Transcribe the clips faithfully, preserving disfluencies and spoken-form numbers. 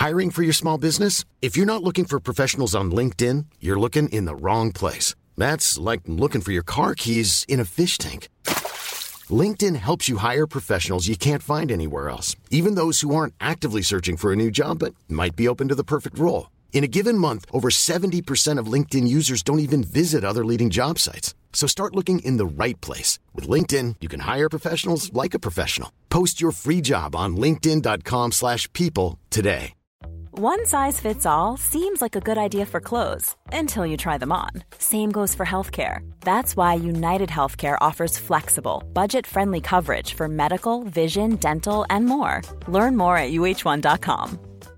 Hiring for your small business? If you're not looking for professionals on LinkedIn, you're looking in the wrong place. That's like looking for your car keys in a fish tank. LinkedIn helps you hire professionals you can't find anywhere else, even those who aren't actively searching for a new job but might be open to the perfect role. In a given month, over seventy percent of LinkedIn users don't even visit other leading job sites. So start looking in the right place. With LinkedIn, you can hire professionals like a professional. Post your free job on linkedin.com slash people today. One size fits all seems like a good idea for clothes until you try them on. Same goes for healthcare. That's why United Healthcare offers flexible, budget-friendly coverage for medical, vision, dental, and more. Learn more at U H one dot com.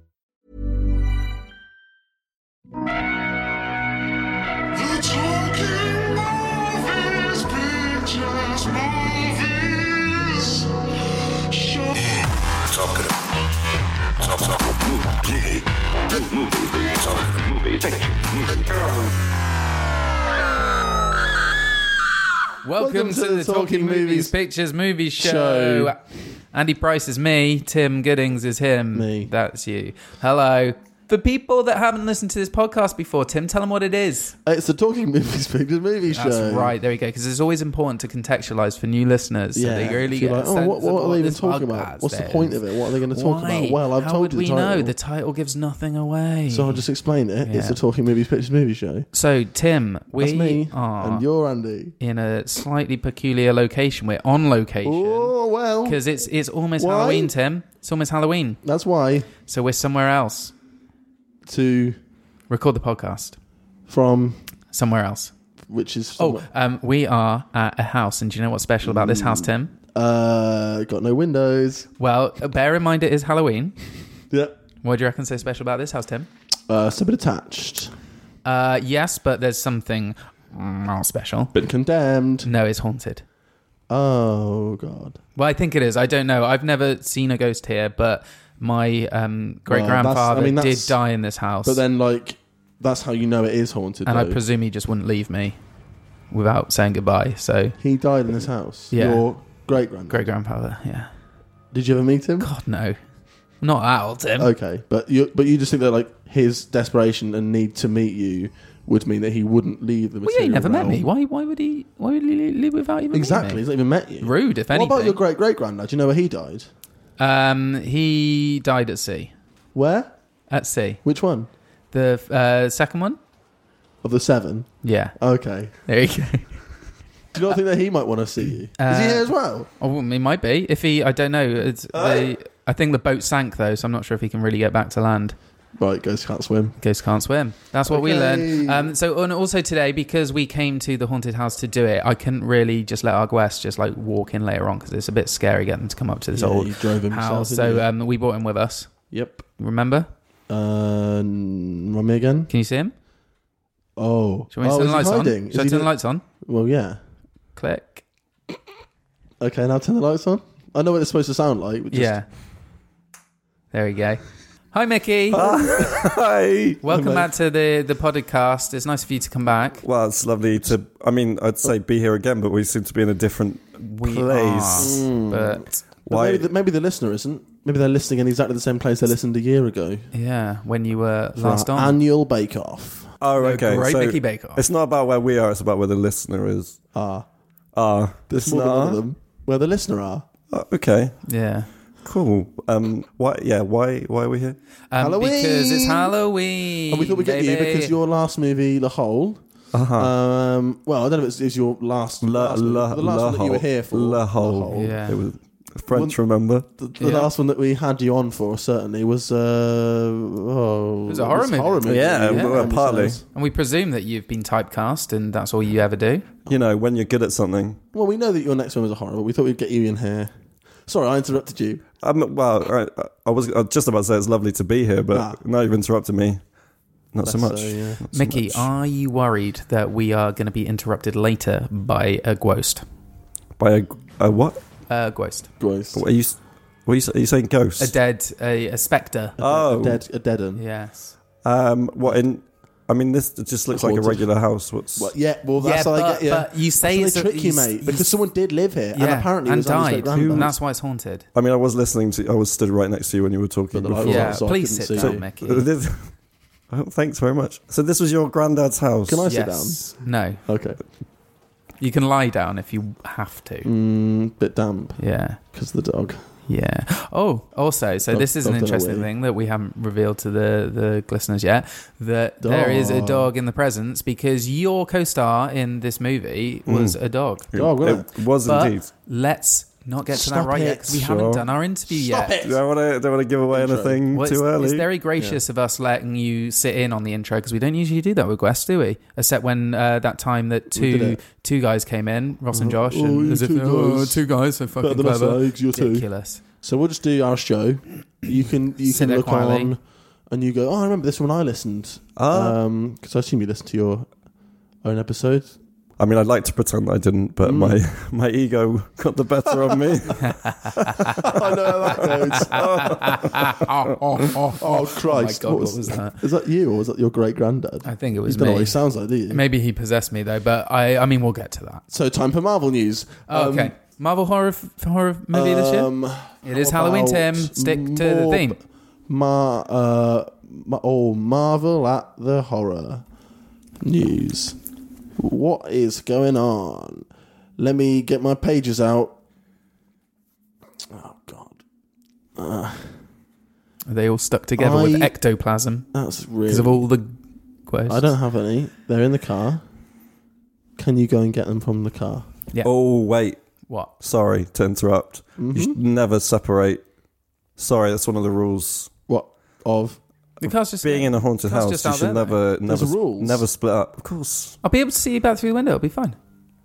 Talking talk, talk, movie, movie, talking movie, Welcome, Welcome to, to the Talking, Talking Movies, Movies Pictures Movie Show. Show. Andy Price is me. Tim Goodings is him. Me. That's you. Hello. For people that haven't listened to this podcast before, Tim, tell them what it is. It's the Talking Movies Pictures Movie Show. That's right. There we go. Because it's always important to contextualise for new listeners. So yeah. they really get like, oh, what, what are they even talking about? What's the point of it? What are they going to talk Why? about? Well, I've How told would you we the title. know? The title gives nothing away. So I'll just explain it. Yeah. It's the Talking Movies Pictures Movie Show. So, Tim, we That's me, are and you're Andy. In a slightly peculiar location. We're on location. Oh, well. Because it's, it's almost why? Halloween, Tim. It's almost Halloween. That's why. So we're somewhere else. To record the podcast from somewhere else, which is somewhere. oh, um, we are at a house, and do you know what's special about this house, Tim? Uh, got no windows. Well, bear in mind it is Halloween. Yep. What do you reckon so special about this house, Tim? Uh, it's a bit attached. Uh, yes, but there's something not special. Been condemned. No, it's haunted. Oh God. Well, I think it is. I don't know. I've never seen a ghost here, but my um, great grandfather well, I mean, did die in this house. But then, like, that's how you know it is haunted. And though. I presume he just wouldn't leave me without saying goodbye. So he died in this house. Yeah. Your great grandfather. Great grandfather. Yeah. Did you ever meet him? God no, not that old, Tim. Okay, but you but you just think that like his desperation and need to meet you would mean that he wouldn't leave the material. Well, yeah, he never realm. met me. Why? Why would he? Why would he leave without even exactly? meeting me? He's not even met you. Rude, if anything. What about your great great granddad? Do you know where he died? Um, he died at sea. Where? At sea. Which one? The uh, second one. Of the seven? Yeah. Okay. There you go. Do you not think that he might want to see you? Uh, Is he here as well? Oh, he might be. If he, I don't know. It's, uh, they, I think the boat sank though, so I'm not sure if he can really get back to land. Right, ghosts can't swim. Ghosts can't swim. That's what okay. we learned. Um, so, and also today, because we came to the haunted house to do it, I couldn't really just let our guests just like walk in later on because it's a bit scary getting them to come up to this yeah, old you drove him house. yourself, So um, we brought him with us. Yep. Remember? Uh, run me again? Can you see him? Oh. Should we oh, turn the lights on? hiding? Should I turn doing... the lights on? Well, yeah. Click. Okay, now turn the lights on. I know what it's supposed to sound like. Just... Yeah. There we go. Hi, Mickey. Hi. Welcome Hi, back to the, the podcast. It's nice for you to come back. Well, it's lovely to... I mean, I'd say be here again, but we seem to be in a different we place. Are, mm. But... Why? Maybe the, maybe the listener isn't. Maybe they're listening in exactly the same place they listened a year ago. Yeah, when you were For last on. Annual Bake Off. Oh, okay. Great so Mickey Bake Off. It's not about where we are, it's about where the listener is. Ah. Ah. There's more than one of them. Where the listener are. Oh, okay. Yeah. Cool. Um. Why? Yeah. Why? Why are we here? Um, Halloween! Because it's Halloween. And we thought we'd get you baby. because your last movie, The Hole. Uh-huh. Um, well, I don't know if it's, it's your last, La, last la, movie, the last la one that you were here for. La Hole. La Hole. Yeah. It was French, Well, remember? The, the Yeah. last one that we had you on for certainly was uh, oh, It was a horror movie. horror movie. Yeah, Yeah. well, partly. And we presume that you've been typecast and that's all you ever do. You know, when you're good at something. Well, we know that your next one was a horror, but we thought we'd get you in here. Sorry, I interrupted you. Um, well, I, I was I was just about to say it's lovely to be here, but Ah. now you've interrupted me. Not so Less much. so, yeah. Not so Mickey, much. are you worried that we are going to be interrupted later by a ghost? By a, a what? A ghost. Gross. What are you? What are you, are you saying? Ghost? A dead, a, a spectre. A, Oh. a dead, a dead un. Yes. Um, what in I mean, this just looks like a Haunted. regular house. What's Well, yeah, well, that's Yeah, how I but- get you. but you say that's how it's they a- trick you, you- mate, you- because someone did live here, Yeah, and apparently it and was Andy's died, great-granddad. and that's why it's haunted. I mean, I was listening to. I was stood right next to you when you were talking But the light before. was Yeah, on, so I please couldn't sit see down, you. Mickey. This- oh, thanks very much. So this was your granddad's house. Can I sit Yes. No. down? Okay. You can lie down if you have to. Mm, bit damp Yeah. because of the dog. Yeah. Oh, also, so Dog- this is an dog don't interesting away. thing that we haven't revealed to the, the listeners yet, that there is a Dog. dog in the presence because your co-star in this movie was a dog. Dog, wasn't It was But indeed. let's not get to Stop that right it. yet because we Sure. haven't done our interview Stop yet. it. Do I want to? Do I want to give away Intro. anything Well, too it's, early? it's very gracious of us letting you sit in on the intro because we don't usually do that with Wes, do we? Except when uh, that time that We did two it. two guys came in, Ross and Josh, Oh, and you as if two oh, guys. two guys so fucking Better than us, clever, Alex, you're two. ridiculous. So we'll just do our show. You can you Sit can there look quietly. on, and you go. Oh, I remember this when I listened. Ah. Um, because I assume you listened to your own episode. I mean, I'd like to pretend I didn't, but Mm. my my ego got the better of me. I know how that goes. oh, oh, oh, Oh Christ! Oh my God, what was that? Is that you or was that your great granddad? I think it You was don't know what me. he sounds like, do you? Maybe he possessed me though, but I I mean we'll get to that. So time for Marvel news. Oh, Um, okay. Marvel horror f- horror movie this year? um, It is how Halloween, about Tim. Stick to the more theme. b- Ma, uh, ma- oh, Marvel at the horror news. What is going on? Let me get my pages out. Oh God, Are they all stuck together with I- ectoplasm that's really. because of all the questions? I don't have any. They're in the car. Can you go and get them from the car? Yeah. Oh wait, What? sorry to interrupt. Mm-hmm. You should never separate. Sorry, that's one of the rules. What of? The car's just Being in a haunted Car's house, just you out should there, never, There's never, rules. never split up. Of course. I'll be able to see you back through the window. It'll be fine.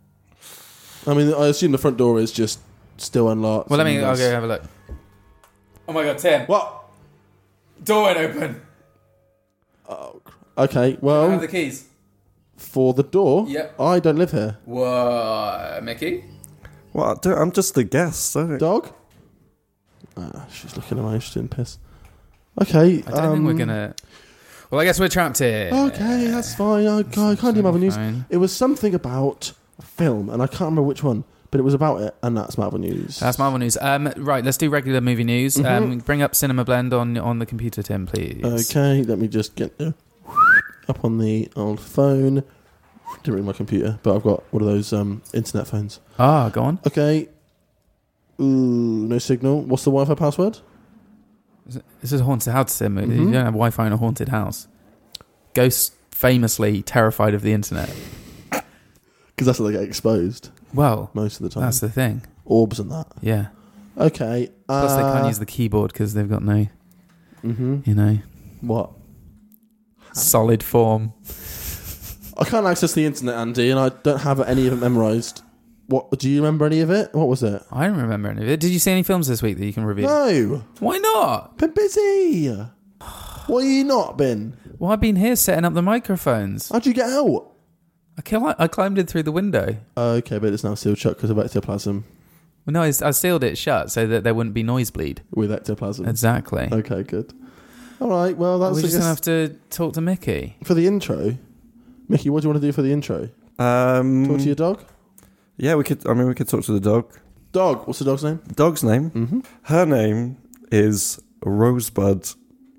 I mean, I assume the front door is just still unlocked. Well, let and me. you I'll guys- go have a look. Oh my God, Tim! What? Door went open. Oh, cr- okay. I have Well, the keys. for the door, Yep. I don't live here. What, Mickey? Well, I don't- I'm just the guest. I don't- Dog? Ah, she's looking at my interesting piss. Okay. I don't um, think we're gonna. Well, I guess we're trapped here. Okay, that's fine. I, I can't do Marvel news. Fine. It was something about a film, and I can't remember which one, but it was about it, and that's Marvel news. That's Marvel news. Um, right, let's do regular movie news. Um, bring up Cinema Blend on on the computer, Tim, please. Okay, let me just get uh, up on the old phone. Didn't bring my computer, but I've got one of those um, internet phones. Ah, go on. Okay. Ooh, no signal. What's the Wi-Fi password? This is a haunted house, Tim. You Mhm. don't have Wi-Fi in a haunted house. Ghosts famously terrified of the internet. Because that's how they get exposed Well, most of the time. that's the thing. Orbs and that. Yeah. Okay. Uh, Plus, they can't use the keyboard because they've got no, Mm-hmm. you know, What? solid form. I can't access the internet, Andy, and I don't have any of it memorised. What? Do you remember any of it? What was it? I don't remember any of it. Did you see any films this week that you can review? No. Why not? Been busy. What have you not been? Well, I've been here setting up the microphones. How'd you get out? I, cl- I climbed in through the window. Okay, but it's now sealed shut because of ectoplasm. Well, no, I, I sealed it shut so that there wouldn't be noise bleed. With ectoplasm. Exactly. Okay, good. All right, well, that's We're I just going to guess, have to talk to Mickey. for the intro. Mickey, what do you want to do for the intro? Um, Talk to your dog? yeah, we could. I mean, we could talk to the dog. Dog. What's the dog's name? Dog's name. Mm-hmm. Her name is Rosebud.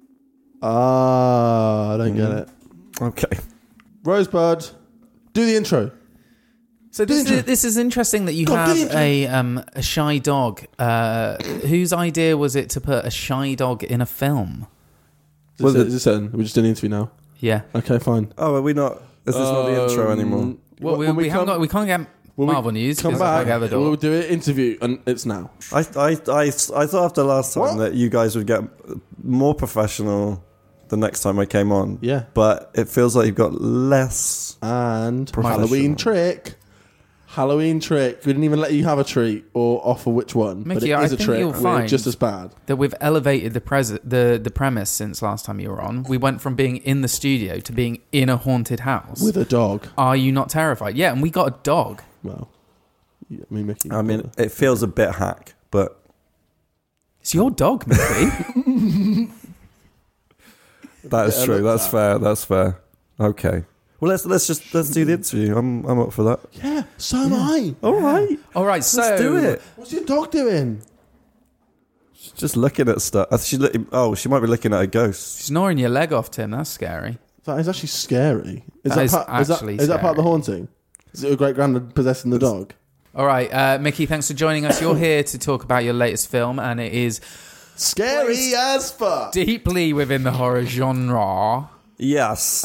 Ah, I don't get Mhm. it. Okay. Rosebud, do the intro. So this Do the is, this is interesting that you Go on, do the have intro. a um, a shy dog. Uh, whose idea was it to put a shy dog in a film? Is Well, this, the- is this it? We're just doing the interview now. Yeah. Okay, fine. Oh, are we not? Is this not the intro Um, anymore? Well, we, when we, haven't come- got, we can't get when we Marvel news Come because I back. have a We'll dog. do an interview, and it's now. I, I, I, I thought after last time What? that you guys would get more professional the next time I came on. Yeah. But it feels like you've got less. And Professional. Halloween trick. Halloween trick. We didn't even let you have a treat or offer which one. but Mickey, it I is a think trick. you'll We're find- just as bad. That we've elevated the, pres- the the premise since last time you were on. We went from being in the studio to being in a haunted house. With a dog. Are you not terrified? Yeah, and we got a dog. Well, yeah, I mean, Mickey. I mean, it feels a bit hack, but It's your dog, Mickey. that is Yeah, true. look That's at fair. That's fair. Okay. Well, let's let's just let's do the interview. I'm I'm up for that. Yeah, so am I. All right. All right, so Let's do it. What's your dog doing? She's just looking at stuff. Uh, She's look- oh, she might be looking at a ghost. She's gnawing your leg off, Tim. That's scary. That is actually scary. Is That that, is part, is that, actually is that part of the scary. haunting? Is it a great granddad possessing the dog? All right, uh, Mickey, thanks for joining us. You're here to talk about your latest film, and it is Scary as fuck. deeply within the horror genre. Yes.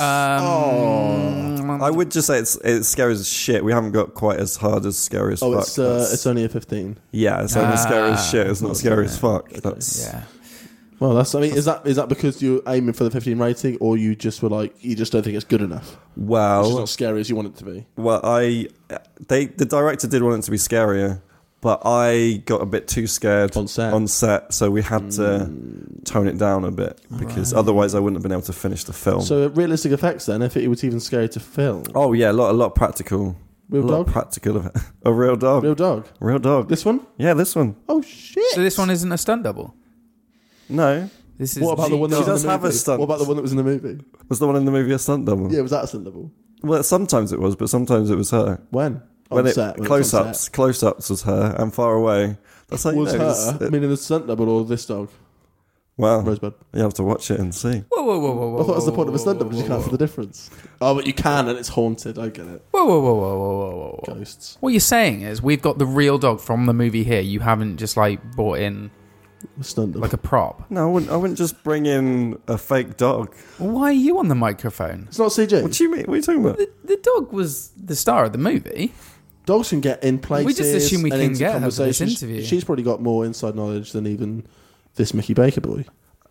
Um, I would just say it's it's scary as shit. We haven't got quite as hard as scary as Oh, fuck. it's uh, That's- it's only a fifteen. yeah, it's only Ah. scary as shit. It's not scary as fuck. Okay. That's Yeah. Well, that's. I mean, is that is that because you're aiming for the fifteen rating, or you just were like you just don't think it's good enough? It's just well, not scary as you want it to be. well. I they the director did want it to be scarier, but I got a bit too scared On set. On set, so we had to tone it down a bit because otherwise I wouldn't have been able to finish the film. So realistic effects then, if it was even scary to film. oh yeah, a lot, a lot of practical, Real a lot dog? of practical. of- A real dog, Real dog. real dog. This one? yeah, this one. Oh shit! So this one isn't a stunt double. No, This is What about the one that She was in does the have a movie? stunt. What about the one that was in the movie? was the one in the movie a stunt double? Yeah, was that a stunt double? Well, sometimes it was, but sometimes it was her. When? When On it set. when it was on close-ups, set. close-ups was her, and far away. That's how you Was know. her? it's- it- meaning the stunt double or this dog? well, Rosebud. you have to watch it and see. Whoa, whoa, whoa, whoa, whoa! I thought that was the whoa, point of a stunt whoa, double. You whoa, can't see the difference. Oh, but you can, and it's haunted. I get it. Whoa, whoa, whoa, whoa, whoa, whoa, whoa! Ghosts. What you're saying is we've got the real dog from the movie here. You haven't just like brought in A stunt double. like a prop. No, I wouldn't, I wouldn't just bring in a fake dog. Why are you on the microphone? It's not C G. What do you mean? What are you talking about? The, the dog was the star of the movie. Dogs can get in places. We just assume we and can into get her for this conversations. interview. She's probably got more inside knowledge than even this Mickey Baker boy.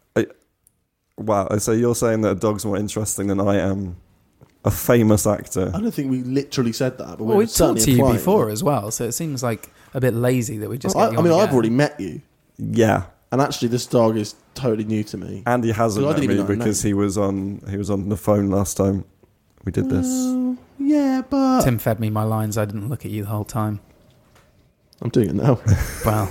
Wow, so you're saying that a dog's more interesting than I am, a famous actor. I don't think we literally said that, but Well, we're we've certainly talked to you implying before it. as well, so it seems like a bit lazy that we just. I, Get you I mean, on I've again. already met you, Yeah, and actually, this dog is totally new to me. Andy hasn't So I met didn't me even know her because name. he was on he was on the phone last time we did this. Oh, yeah, but Tim fed me my lines. I didn't look at you the whole time. I'm doing it now. Well,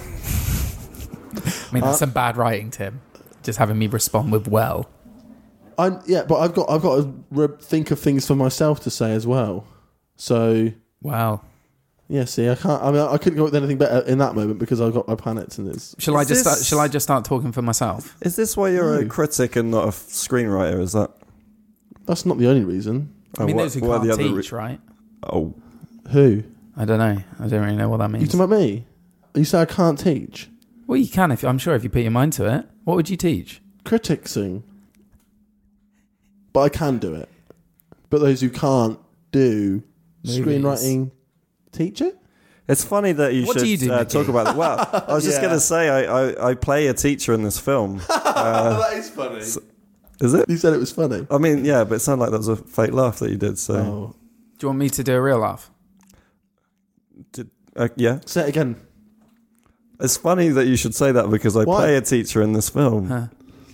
I mean, that's Uh, some bad writing, Tim. Just having me respond with "well." I'm yeah, but I've got I've got to re- think of things for myself to say as well. So Wow. yeah, see, I can't. I mean, I couldn't go with anything better in that moment because I got I panicked and it's. Shall I Is just this- start, shall I just start talking for myself? Is this why you're a No. critic and not a f- screenwriter? Is that? That's not the only reason. I mean, Oh, those who what- what are can't the other teach, right? Oh, Who? I don't know. I don't really know what that You means. talking about me? You say I can't teach. Well, you can if I'm sure if you put your mind to it. What would you teach? Critiquing. But I can do it. But those who can't do Movies. screenwriting, teach it? it's funny that you What should do you do, uh, Mickey? talk about it. Well, I was just Yeah. going to say I, I, I play a teacher in this film. that is funny. Is it? You said it was funny. I mean, yeah, but it sounded like that was a fake laugh that you did. So, Oh. Do you want me to do a real laugh? Did, uh, yeah, Say it again. it's funny that you should say that because I Why? play a teacher in this film. Huh.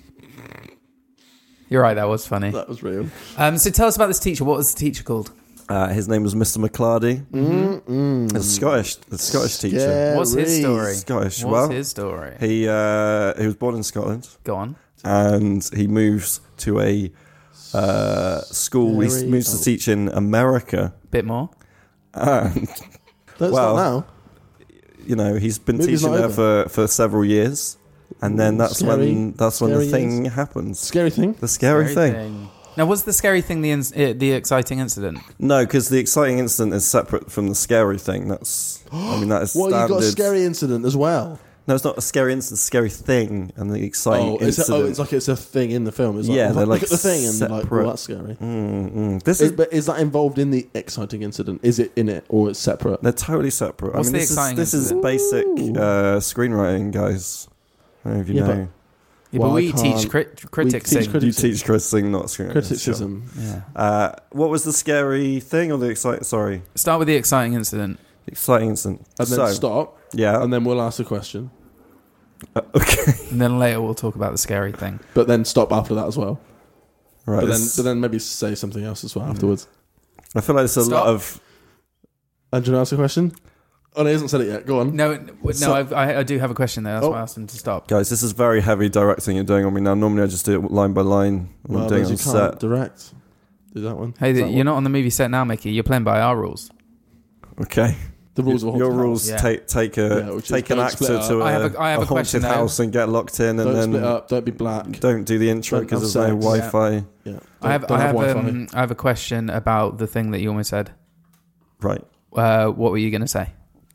You're right. That was funny. That was real. Um, so tell us about this teacher. What was the teacher called? Uh, his name was Mister McClardy. Mm-mm. A Scottish, a Scottish teacher. Scary. What's his story? Scottish. What's well, his story? he uh, he was born in Scotland Go on. and he moves to a uh, school. He Scary. moves Oh. to teach in America, Bit more. and Don't Well, stop now. you know he's been Movie's teaching not there for, for several years, and then Ooh, that's scary. when that's when the Scary thing happens. Scary thing. The scary, thing. Now, was the scary thing the ins- uh, the exciting incident? No, because the exciting incident is separate from the scary thing. That's I mean that is Well, standard. you got a scary incident as well. No, it's not a scary incident. It's a scary thing, and the exciting Oh, it's, a, incident. oh, it's like it's a thing in the film. It's like, Yeah, oh, they're look like at the thing and you're like, separate. oh, that's scary. Mm, mm. This Is, is but is that involved in the exciting incident? Is it in it or it's separate? they're totally separate. What's I mean, the this exciting is this is incident? basic Ooh. uh, screenwriting, guys. I don't know if you Yeah, know. Yeah, Well, but I we teach can't- crit- we critics. teach sing. criti- You teach criticism, not screenwriting. Criticism. Yeah. Sure. Uh, what was the scary thing or the exciting? Sorry, Start with the exciting incident. exciting incident. And then so, stop, Yeah. and then we'll ask a question. uh, okay. And then later we'll talk about the scary thing. But then stop after that as well. Right. But then, this- but then maybe say something else as well afterwards. I feel like there's a Stop. lot of. And do you want to ask a question? Oh, no, he hasn't said it yet. Go on. No, no, So- I've, I, I do have a question there. That's Oh. why I asked him to stop. Guys, this is very heavy directing you're doing on me now. Normally I just do it line by line when Well, I'm doing it you on can't set. direct. Do that one. Hey, Is the, that you're one? not on the movie set now, Mickey. You're playing by our rules. Okay. The rules of a Your haunted rules house. Yeah. take take a Yeah, which is take an don't actor split up. to a, I have a- I have a a question, haunted though. house and get locked in, and Don't then split up. Don't be black. don't do the intro Don't because have there's no sex. Wi-Fi. Yeah. I have, Don't I have, Wi-Fi. um, I have a question about the thing that you almost said. Right. Uh, what were you going to say?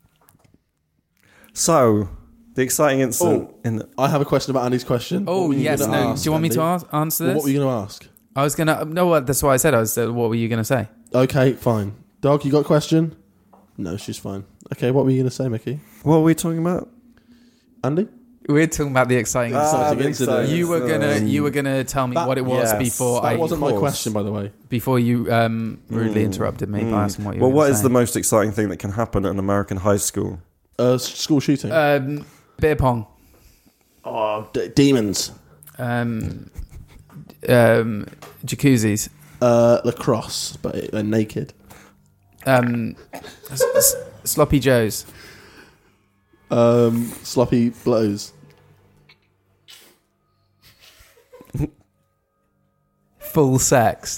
So the exciting incident Oh. in the, I have a question about Andy's question. Oh, What were you yes. gonna No. ask, Do you want me Andy? to ask, answer Well, this? what were you going to ask? I was going to... No, that's what I said. I was. Uh, what were you going to say? Okay, fine. Dog, you got a question? No, she's fine. Okay, what were you going to say, Mickey? what were we talking about? Andy? We're talking about the exciting... Ah, incident. the incident. You were gonna, you were gonna tell me That- what it was yes. before That I, wasn't my course. question, by the way. before you um, rudely interrupted me by asking what you Well, were what gonna is say. the most exciting thing that can happen at an American high school? Uh, school shooting. Um, beer pong, oh, d- demons. um, um, jacuzzis, Uh, lacrosse, but it, they're naked. um, s- s- sloppy joes, Um, sloppy blows. full sex.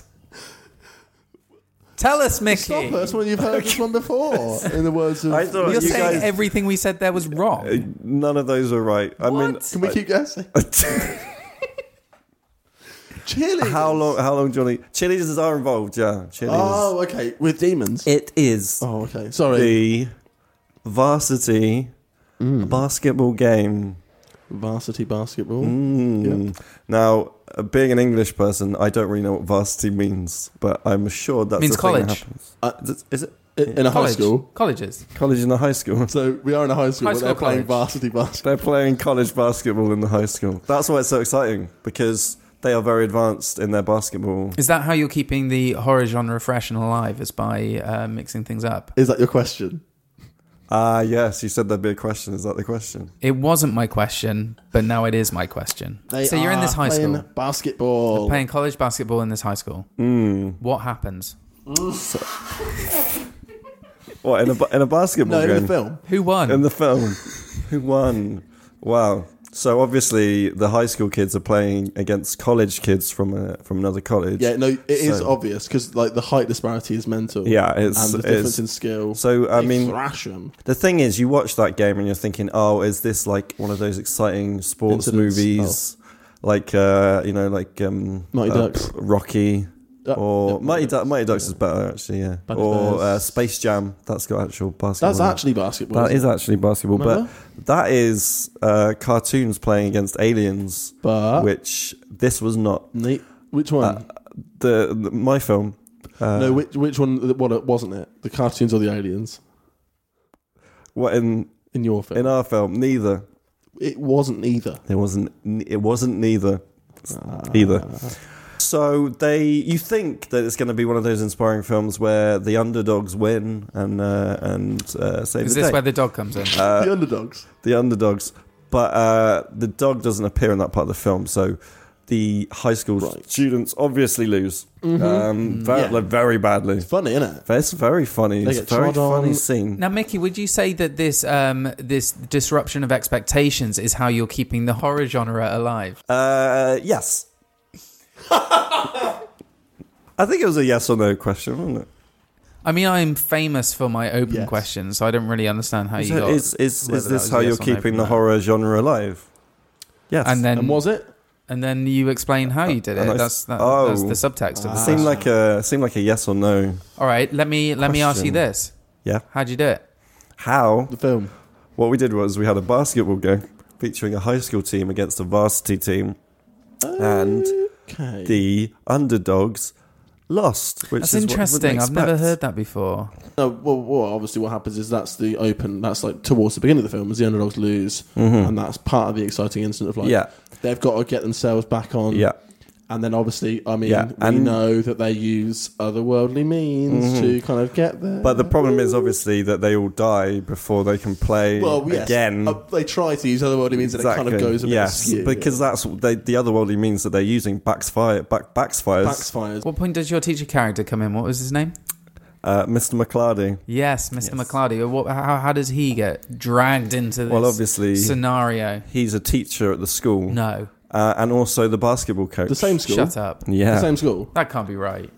Tell us, Mickey. Stop us when you've heard this one before. In the words of... I thought You're you saying guys- everything we said there was wrong. Uh, None of those are right. I mean, Can we keep guessing? Cheerleaders. how long? How long, Johnny? Cheerleaders are involved. Yeah, cheerleaders. Oh, okay. With demons. It is Oh, okay. Sorry. the varsity basketball game. Varsity basketball. Mm. Yep. Now, uh, being an English person, I don't really know what varsity means, but I'm sure that's Means the thing that college. happens. Uh, Is it, is it In, in a high College. school. Colleges. college in a high school? So we are in a high school, High but school they're playing college. varsity basketball. They're playing college basketball in the high school. That's why it's so exciting, because they are very advanced in their basketball. Is that how you're keeping the horror genre fresh and alive? Is by uh, mixing things up? Is that your question? Ah, yes, you said there'd be a question. Is that the question? It wasn't my question, but now it is my question. They so you're in are this high playing school, basketball. playing college basketball in this high school. Mm. What happens? What, in a, ba- in a basketball No, game? in the film. Who won? In the film. Who won? Wow. So obviously the high school kids are playing against college kids from a, from another college. Yeah, no, it is So- obvious because like the height disparity is mental. Yeah, it's- and the it's- difference in skill. So, I They mean- thrash them. The thing is, you watch that game and you're thinking, oh, is this like one of those exciting sports Incidents. movies? Like, uh, you know, like um, Mighty uh, Ducks. Rocky. Uh, Or yeah, Mighty, Mighty du- Mighty Ducks is better, actually, yeah. Better or uh, Bears. Space Jam. That's got actual basketball. That's in it. actually basketball. That is actually basketball. Remember? But that is uh, cartoons playing against aliens, But which this was not. neat. Which one? Uh, the, the My film. Uh, no, which which one? What wasn't it? The cartoons or the aliens what in in your film? in our film? Neither. It wasn't either. It wasn't. It wasn't neither. Either. So they, you think that it's going to be one of those inspiring films where the underdogs win and uh, and uh, save Is the this day. where the dog comes in? the underdogs. the underdogs, but uh, the dog doesn't appear in that part of the film. So the high school Right. students obviously lose, um, very, Yeah. like, very badly. It's funny, isn't it? It's very funny. They It's a get very trod on. funny scene. Now, Mickey, would you say that this um, this disruption of expectations is how you're keeping the horror genre alive? Uh, yes. I think it was a yes or no question, wasn't it? I mean, I'm famous for my open Yes. questions, so I don't really understand how you So got. is is, whether is that this was how a you're yes or no keeping from the that. horror genre alive? Yes. And then And was it? and then you explain how you did And it. I- That's that, oh. that's the subtext of the It seemed question. like a seemed like a yes or no. All right, let me let me ask you Question. this: Yeah. how'd you do it? How? The film. What we did was we had a basketball game featuring a high school team against a varsity team, and Okay. the underdogs lost. Which That's is interesting. What I've never heard that before. No, well, well, obviously, what happens is that's the open. That's like towards the beginning of the film, as the underdogs lose, and that's part of the exciting incident of like, Yeah. they've got to get themselves back on. Yeah. And then obviously, I mean, Yeah, we and- know that they use otherworldly means to kind of get there. But the problem is obviously that they all die before they can play well, yes, again. uh, they try to use otherworldly means, and it kind of goes a bit yes, askew. because that's they, the otherworldly means that they're using backfire, back, backfires. backfires. What point does your teacher character come in? What was his name? Uh, Mister McClarty. Yes, Mister Yes. McClarty. What, how, how does he get dragged into this Well, obviously- scenario? He's a teacher at the school, No. uh, and also the basketball coach. The same school. Shut up. Yeah. The same school. That can't be right.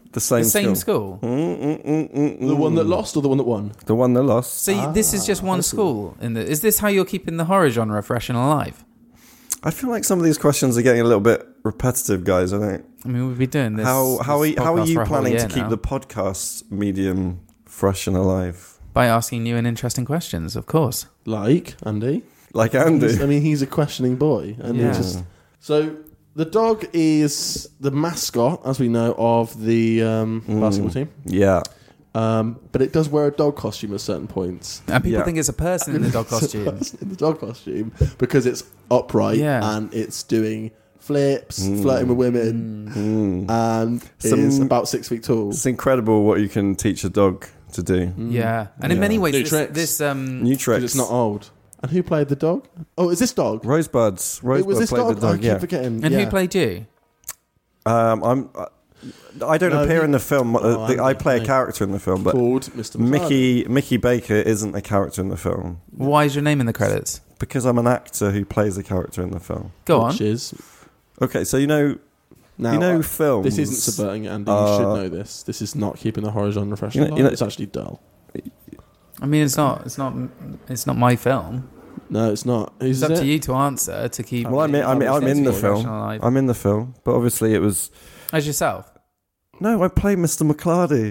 The same The same school. school. Mm, mm, mm, mm, The one that mm. lost or the one that won? The one that lost. So you, this is just one school. In the, is this how you're keeping the horror genre fresh and alive? I feel like some of these questions are getting a little bit repetitive, guys. I think. I mean, we've been doing this. How how this are, how are podcast you for a whole planning to year keep now. the podcast medium fresh and alive? By asking new and interesting questions, of course. Like Andy. Like Andy. He's- I mean, he's a questioning boy, and he Yeah. just so the dog is the mascot, as we know, of the um, Mm. basketball team. Yeah. Um, but it does wear a dog costume at certain points. And people Yeah. think it's a person in the dog costume. in the dog costume because it's upright Yeah. and it's doing flips, Mm. flirting with women, Mm. and Some- is about six feet tall. It's incredible what you can teach a dog to do. Yeah, and in Yeah. many ways, New this, tricks. this um, New Because tricks. it's not old. And who played the dog? Oh, is this dog? Rosebuds. it was Rosebud this played dog. the dog. I keep Yeah. forgetting. and yeah. who played you? Um, I'm. Uh, I don't No, appear he- in the film. Uh, Oh, the, I Andy, play a no. character in the film, but Called Mister Mickey Mickey Baker isn't a character in the film Why is your name in the credits? because I'm an actor who plays a character in the film. Go on. Which is Okay, so you know, now. you know, uh, films. this isn't subverting it, Andy. You Uh, should know this. This is not keeping the horror genre fresh. You know- and you know- alive. It's actually dull. I mean, it's not, it's not, it's not my film. No, it's not. Who's It's up it? to you to answer to keep. Well, I'm in, I'm, I'm in the film. Alive. I'm in the film, but obviously it was. As yourself. No, I play Mister McClarty,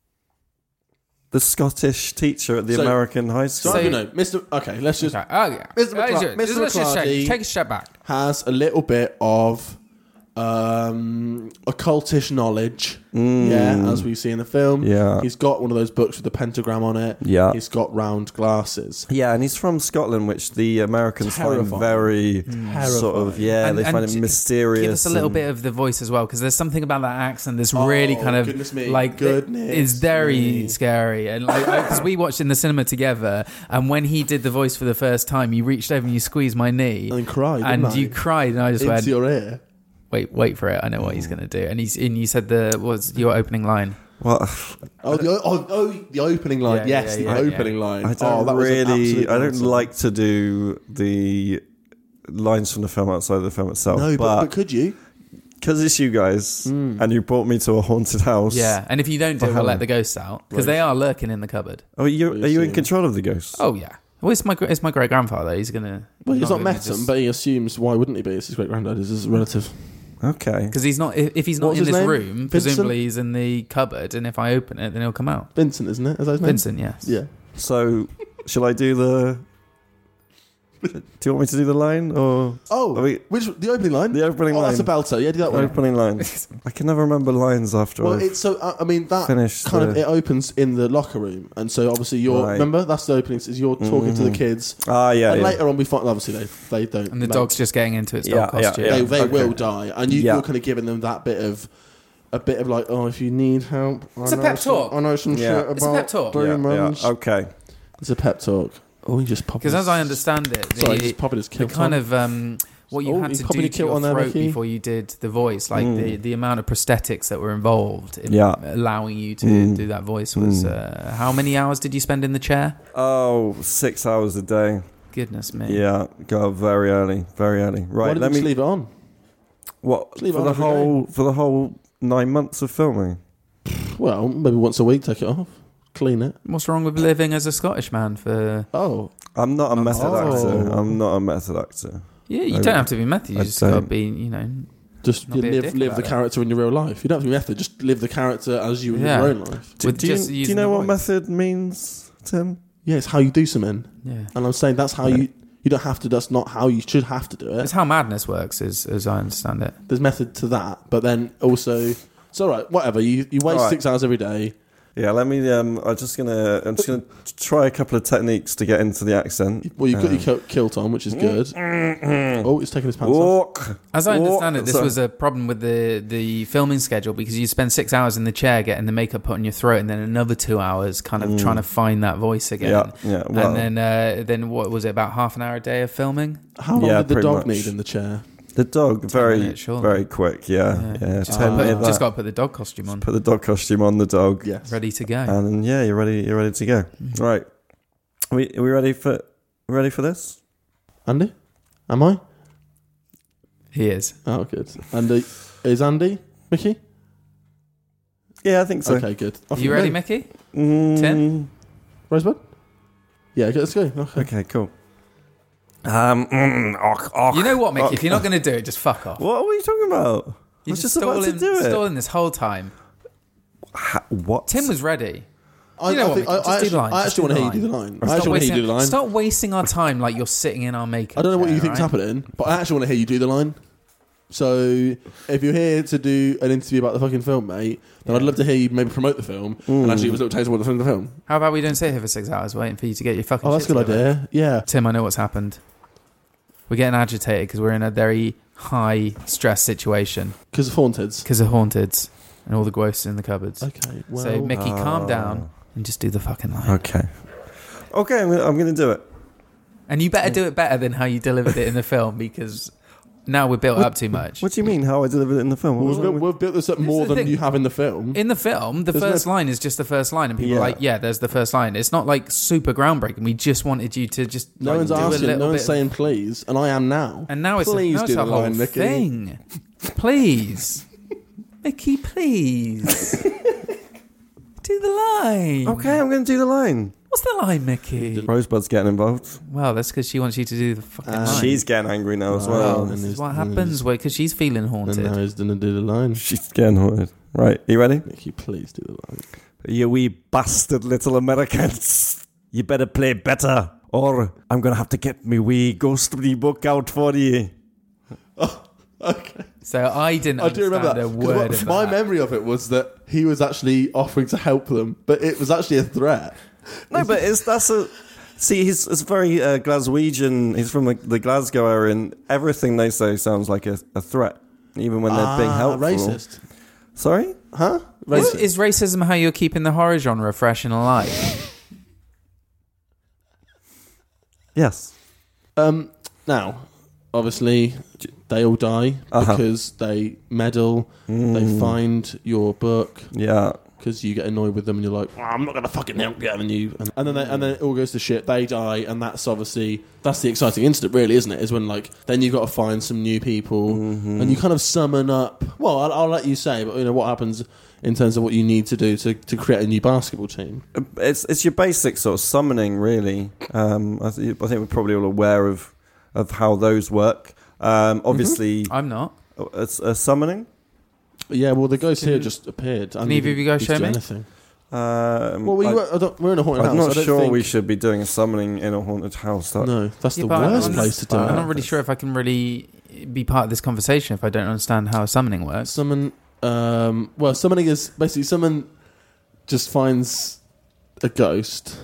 the Scottish teacher at the So- American high So, school. So- you know, Mister Okay, let's just Okay. Oh yeah. Mister Uh, McCla- just- Mister just- just McClarty- Take a step back. has a little bit of um, occultish knowledge. Mm. Yeah, as we see in the film. Yeah. He's got one of those books with the pentagram on it. Yeah. He's got round glasses. Yeah, and he's from Scotland, which the Americans find Terrifying. very Terrifying. sort of yeah, And- they find and it mysterious. Give us a little and- bit of the voice as well, because there's something about that accent that's Oh, really kind of goodness me. like Goodness it's very me. scary. And like because we watched in the cinema together, and when he did the voice for the first time, you reached over and you squeezed my knee, And cried, and didn't I? you cried, and I just Into went, your ear. "Wait, wait for it! I know what he's going to do." And he's and you said the what was your opening line. Well, Oh, the, oh, oh, the opening line. Yeah, yes, yeah, the yeah, opening yeah. line. I oh, don't that was an really. absolute I don't nonsense. like to do the lines from the film outside of the film itself. No, but, but but could you? because it's you guys, and you brought me to a haunted house. Yeah, and if you don't do it, we'll Helen. let the ghosts out because they are lurking in the cupboard. Oh, you What are you in assume? control of the ghost? Oh yeah. Well, it's my gr- it's my great grandfather. He's gonna. Well, he's not met just- him, but he assumes why wouldn't he be? It's his great granddad. It's his relative. Okay. Because he's not. If if he's not What in was this his name? room, Vincent? presumably he's in the cupboard, and if I open it, then he'll come out. Vincent, isn't it? Is that his name? Vincent, yes. Yeah. So, shall I do the? Do you want me to do the line or Oh, Are we- which the opening line? the opening oh, line? that's a belter. Yeah, do that one. Opening line. I can never remember lines after Well, I've it's so. Uh, I mean, that finished. kind of the- it opens in the locker room, and so obviously you're Right. remember that's the opening. Is you're talking to the kids, ah, yeah, and yeah. later on we find obviously they they don't. And the make- dog's just getting into its Yeah, dog yeah, costume. yeah. They, they Okay. will die, and you, Yeah. you're kind of giving them that bit of. A bit of like, oh, if you need help, It's I a know pep some- talk. I know some Yeah. shit It's a about pep talk. yeah, demons. yeah. Okay. It's a pep talk. Oh, he just popped. Because his- as I understand it, the, sorry, just popping his the kilt kind on. of um, what you Oh, had he's to popping do a to kilt your on there, throat Vicky. before you did the voice, like Mm. the, the amount of prosthetics that were involved in Yeah. allowing you to Mm. do that voice was. Mm. Uh, how many hours did you spend in the chair? Oh, six hours a day. Goodness me. Yeah, go up very early, very early. Why Right, didn't let you me. just leave it on? What Just leave it for on the every whole for the whole nine months of filming? Well, maybe once a week, take it off, clean it. What's wrong with living as a Scottish man for? Oh, I'm not a method Oh. actor. I'm not a method actor. Yeah, you I- don't have to be method. You I just got to don't. be, you know. just Not you be a live dick live about the it. character in your real life. You don't have to be method. Just live the character as you in Yeah. your own life. Do, With do you, just do you using know the what voice. method means, Tim? Yeah, it's how you do something, Yeah. and I'm saying that's how you. You don't have to. That's not how you should have to do it. It's how madness works, as as I understand it. There's method to that, but then also, it's all right. Whatever you you waste All right. six hours every day. Yeah, let me. Um, I'm just gonna. I'm just gonna try a couple of techniques to get into the accent. Well, you've got Um, your kil- kilt on, which is good. Oh, he's taking his pants off. Walk. As I understand walk. it, this Sorry. was a problem with the, the filming schedule because you spend six hours in the chair getting the makeup put on your throat, and then another two hours kind of trying to find that voice again. Yeah, yeah. Well, and then uh, then what was it? About half an hour a day of filming. How long Yeah, did the pretty dog much. need in the chair? the dog very minutes, surely. very quick. Yeah, yeah. Just, ten got to minutes. put, just got to put the dog costume on, Put the dog costume on the dog. Yes. ready to go. And then, yeah, you're ready. You're ready to go. Mm-hmm. Right. Are we, are we ready for ready for this? Andy, am I? He is. Oh, good. Andy is Andy. Mickey. Yeah, I think so. Okay, good. Off You we ready, go. Mickey? Mm, Tim? Rosebud? Yeah, okay, let's go. Okay. Okay, cool. Um, mm, och, och, You know what, Mickey? och. If you're not going to do it, just fuck off. What are you talking about? I You're was just just about to stalling, do it. stalling this whole time. Ha- what? Tim was ready. I, You know I, what, think, Mickey, I, just I do actually, the line, I just actually do want to the hear you do the line. line. I Stop actually want to hear you wasting, do the line. stop wasting our time like you're sitting in our makeup I don't know what chair, you think's right? happening, but I actually want to hear you do the line. So, if you're here to do an interview about the fucking film, mate, then Yeah. I'd love to hear you maybe promote the film and actually give us a little taste of what the film. The film. How about we don't sit here for six hours waiting for you to get your fucking Oh, that's a shit good together? idea. Yeah. Tim, I know what's happened. We're getting agitated because we're in a very high stress situation Because of Haunteds. because of Haunteds and all the ghosts in the cupboards. Okay, well. so, Mickey, calm Ah. down and just do the fucking line. Okay. Okay, I'm gonna, I'm gonna do it. And you better do it better than how you delivered it in the film because now we're built up too much. What do you mean? How I delivered it in the film? What We've was built, wrong we've built this up more the than thing. you have in the film. In the film, the There's first no- line is just the first line, and people Yeah. are like, "Yeah, there's the first line." It's not like super groundbreaking. We just wanted you to just no like, one's do a asking, little no one's bit saying please, and I am now. And now it's please a, now do it's a the whole line, Mickey. thing. Please, Mickey, please do the line. with? Okay, I'm gonna do the line. What's the line, Mickey? Rosebud's getting involved. Well, that's because she wants you to do the fucking Ah. line. She's getting angry now as Oh, well. and This he's- is what and happens he's- because she's feeling And haunted. now he's going to do the line. She's getting haunted. Right, you ready? Mickey, please do the line. You wee bastard little Americans. You better play better, or I'm gonna have to get me wee ghostly book out for you. Okay. So I didn't I do remember that. understand a 'Cause word what- of my that. memory of it was that he was actually offering to help them, but it was actually a threat. No, but it's that's a see. He's it's very uh, Glaswegian. He's from the, the Glasgow area, and everything they say sounds like a, a threat, even when they're being Ah, helpful. racist. Sorry. Huh? Is, Racist. is racism how you're keeping the horror genre fresh and alive? Yes. Um, now, obviously, they all die Uh-huh. because they meddle, they find your book, Yeah. because you get annoyed with them and you're like, oh, I'm not going to fucking help you, and you, and, and then they, and then it all goes to shit. They die, and that's obviously that's the exciting incident, really, isn't it? Is when like then you've got to find some new people, and you kind of summon up. Well, I'll, I'll let you say, but you know what happens in terms of what you need to do to, to create a new basketball team. It's it's your basic sort of summoning, really. Um, I, th- I think we're probably all aware of of how those work. Um, obviously, I'm not. it's a summoning. Yeah, well, the ghost here just appeared. Can either of you guys need to show do me? Anything. Um, Well, we I, were, I don't, we're in a haunted I'm house. I not don't sure think, we should be doing a summoning in a haunted house. That, No, that's Yeah, the but worst I'm place to do I'm it. not really sure if I can really be part of this conversation if I don't understand how summoning works. Summon, um, well, summoning is basically someone just finds a ghost.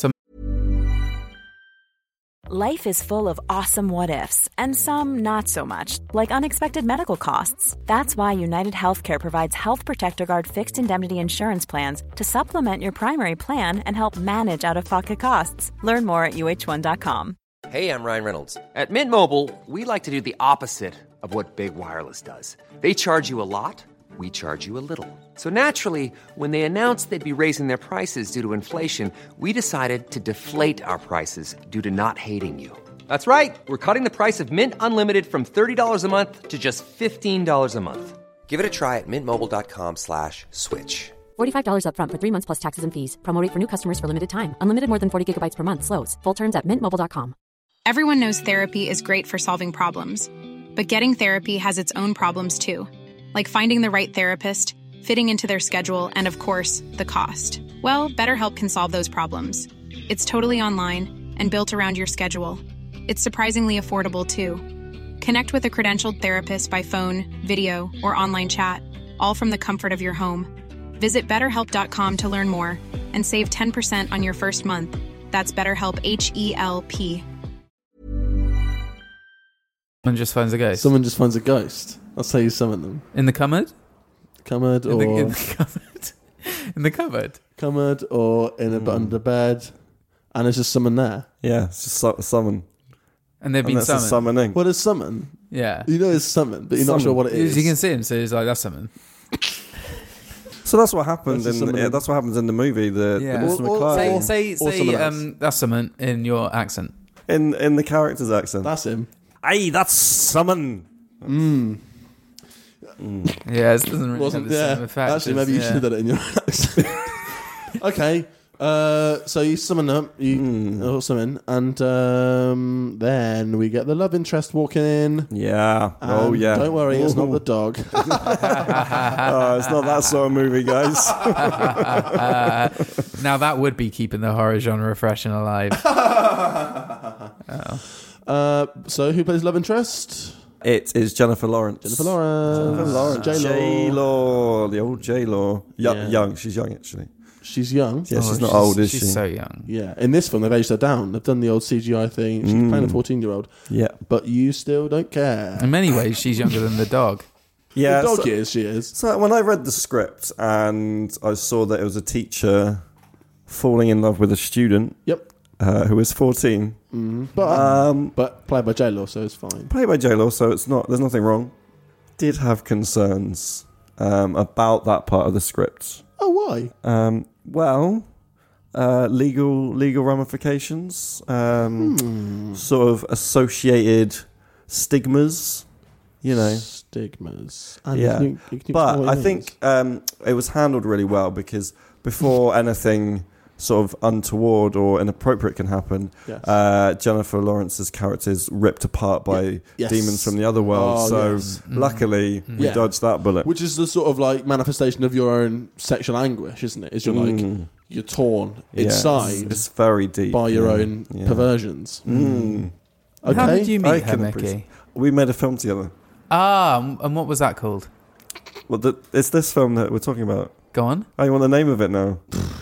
Life is full of awesome what ifs, and some not so much, like unexpected medical costs. That's why United Healthcare provides Health Protector Guard fixed indemnity insurance plans to supplement your primary plan and help manage out of pocket costs. Learn more at U H one dot com. Hey, I'm Ryan Reynolds. At Mint Mobile, we like to do the opposite of what Big Wireless does. They charge you a lot, we charge you a little. So naturally, when they announced they'd be raising their prices due to inflation, we decided to deflate our prices due to not hating you. That's right. We're cutting the price of Mint Unlimited from thirty dollars a month to just fifteen dollars a month. Give it a try at mintmobile.com slash switch. forty-five dollars up front for three months plus taxes and fees. Promo rate for new customers for limited time. Unlimited more than forty gigabytes per month. Slows full terms at mint mobile dot com. Everyone knows therapy is great for solving problems, but getting therapy has its own problems too, like finding the right therapist, fitting into their schedule, and of course, the cost. Well, BetterHelp can solve those problems. It's totally online and built around your schedule. It's surprisingly affordable too. Connect with a credentialed therapist by phone, video, or online chat, all from the comfort of your home. Visit better help dot com to learn more and save ten percent on your first month. That's BetterHelp, H E L P. Someone just finds a ghost. Someone just finds a ghost. That's how you summon them. in the cupboard? Cupboard In or the, in the cupboard? In the cupboard? cupboard or in a, under bed, and there's just someone there. yeah, it's just su- summon. And they've And been that's a summoned. summoning. What is summon? Yeah. You know it's summon, but you're not Summon. sure what it is. You can see him, so he's like, that's something. So that's what happened That's a in summoning. yeah, that's what happens in the movie. The, Yeah. the Mister Or- or- McClure. Say, or say, someone say else. um, that's something in your accent. in in the character's accent. That's him. Aye, that's summon. Yeah, it doesn't really Wasn't have the there? same effect. Actually, as- maybe you yeah. should have done it in your accent. Okay. Uh, so you summon up, you Mm. or summon, and um, then we get the love interest walking in. Yeah. Oh, And yeah. Don't worry, it's not Ooh. the dog. Oh, it's not that sort of movie, guys. Uh, now that would be keeping the horror genre fresh and alive. Oh. Uh, so who plays love interest? It is Jennifer Lawrence. Jennifer Lawrence. Jennifer Lawrence. J-Lo. J-Law. The old J-Law. Yo- Yeah. Young. She's young, actually. She's young. Yeah, she's Oh, not old, is she's she? so young. Yeah. In this film, they've aged her down. They've done the old C G I thing. She's Mm. playing a fourteen-year-old. Yeah. But you still don't care. In many ways, she's younger than the dog. Yeah. the dog so, is, she is. so when I read the script and I saw that it was a teacher falling in love with a student Yep. uh, who was fourteen, Mm. But, um, but played by J-Lo, so it's fine. played by J-Lo, so it's not. There's nothing wrong. Did have concerns um, about that part of the script. Oh, why? Um, well, uh, legal legal ramifications, um, Hmm. sort of associated stigmas, you know. Stigmas. And Yeah. you- you can But explain what I it think um, it was handled really well because before anything sort of untoward or inappropriate can happen, Yes. uh, Jennifer Lawrence's character is ripped apart by Yes. demons from the other world. Oh, so yes. luckily, we Yeah. dodged that bullet. Which is the sort of like manifestation of your own sexual anguish, isn't it? Is you're like Mm. you're torn Yeah, inside it's, it's very deep by your yeah. own Yeah. perversions. Mm. Okay. How did you I meet her, can Mickey? appreciate- We made a film together. Ah, and what was that called? Well, the, it's this film that we're talking about. Go on. Oh, you want the name of it now?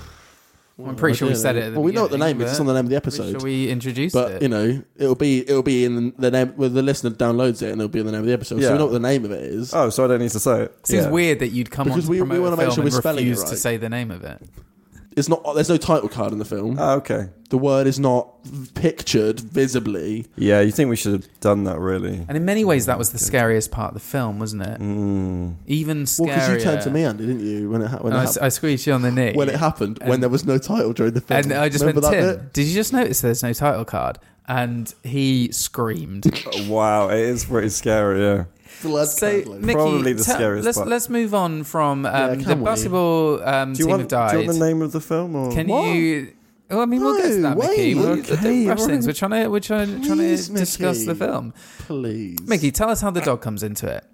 I'm pretty sure we said it at the Well, we know what the beginning, name is. It's but- on the name of the episode. Shall we introduce But it? you know, it'll be it'll be in the name where the listener downloads it, and it'll be in the name of the episode. So Yeah. we know what the name of it is. Oh, so I don't need to say it. Seems Yeah. weird that you'd come Because on to we- we promote wanna a make film sure we're and spelling it refuse to right. say the name of it. It's not. There's no title card in the film. Oh, okay. The word is not pictured visibly. Yeah, you think we should have done that, really? And in many ways, that was the scariest part of the film, wasn't it? Mm. Even scarier. Well, because you turned to me, Andy, didn't you? When it ha- when And it I, happened. I squeezed you on the knee. when it happened, when and- there was no title during the film. And I just Remember went, that Tim, bit? did you just notice there's no title card? And he screamed. Wow, it is pretty scary, yeah. Blood So, curdling. Mickey, Probably the tell- scariest let's, part. let's move on from um, Yeah, the can we? basketball um, Do you, team want, have do died. you want the name of the film? Or? Can What? you... Well, I mean, we'll get to No, that, Mickey. wait, We'll okay, don't rush we're things. on- We're trying to, we're trying, trying to Please, discuss Mickey. the film. Please. Mickey, tell us how the dog comes into it.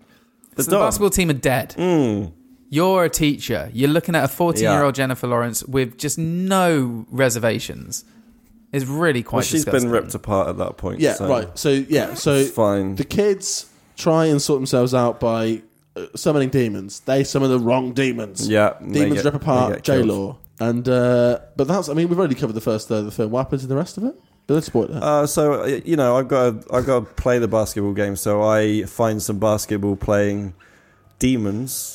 The So the dog? basketball team are dead. Mm. You're a teacher. You're looking at a fourteen-year-old Jennifer Lawrence with just no reservations. It's really quite Well, she's disgusting. been ripped apart at that point. Yeah, so right. So, yeah, so It's fine. the kids try and sort themselves out by uh, summoning demons. They summon the wrong demons. Yeah, they Demons get- rip they apart get killed. J-Law. And, uh, but that's, I mean, we've already covered the first third of the film. What happens in the rest of it? But let's spoil that. Uh, so uh, you know, I've got to, I've got to play the basketball game. So I find some basketball playing demons.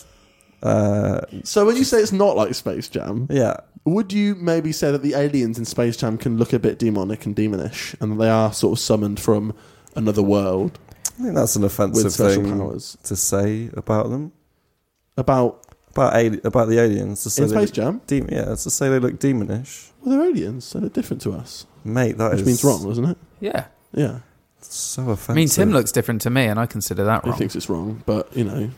Uh, So when you say it's not like Space Jam, yeah, would you maybe say that the aliens in Space Jam can look a bit demonic and demonish, and that they are sort of summoned from another world I think that's an offensive with special thing powers? to say about them. About About ali- about the aliens. To say in they Space look Jam? dem- yeah, to say they look demonish, Well, they're aliens, so they're different to us, mate. That which is means wrong, doesn't it? Yeah. Yeah, so offensive. I mean, Tim looks different to me, and I consider that he wrong. thinks it's wrong, but you know,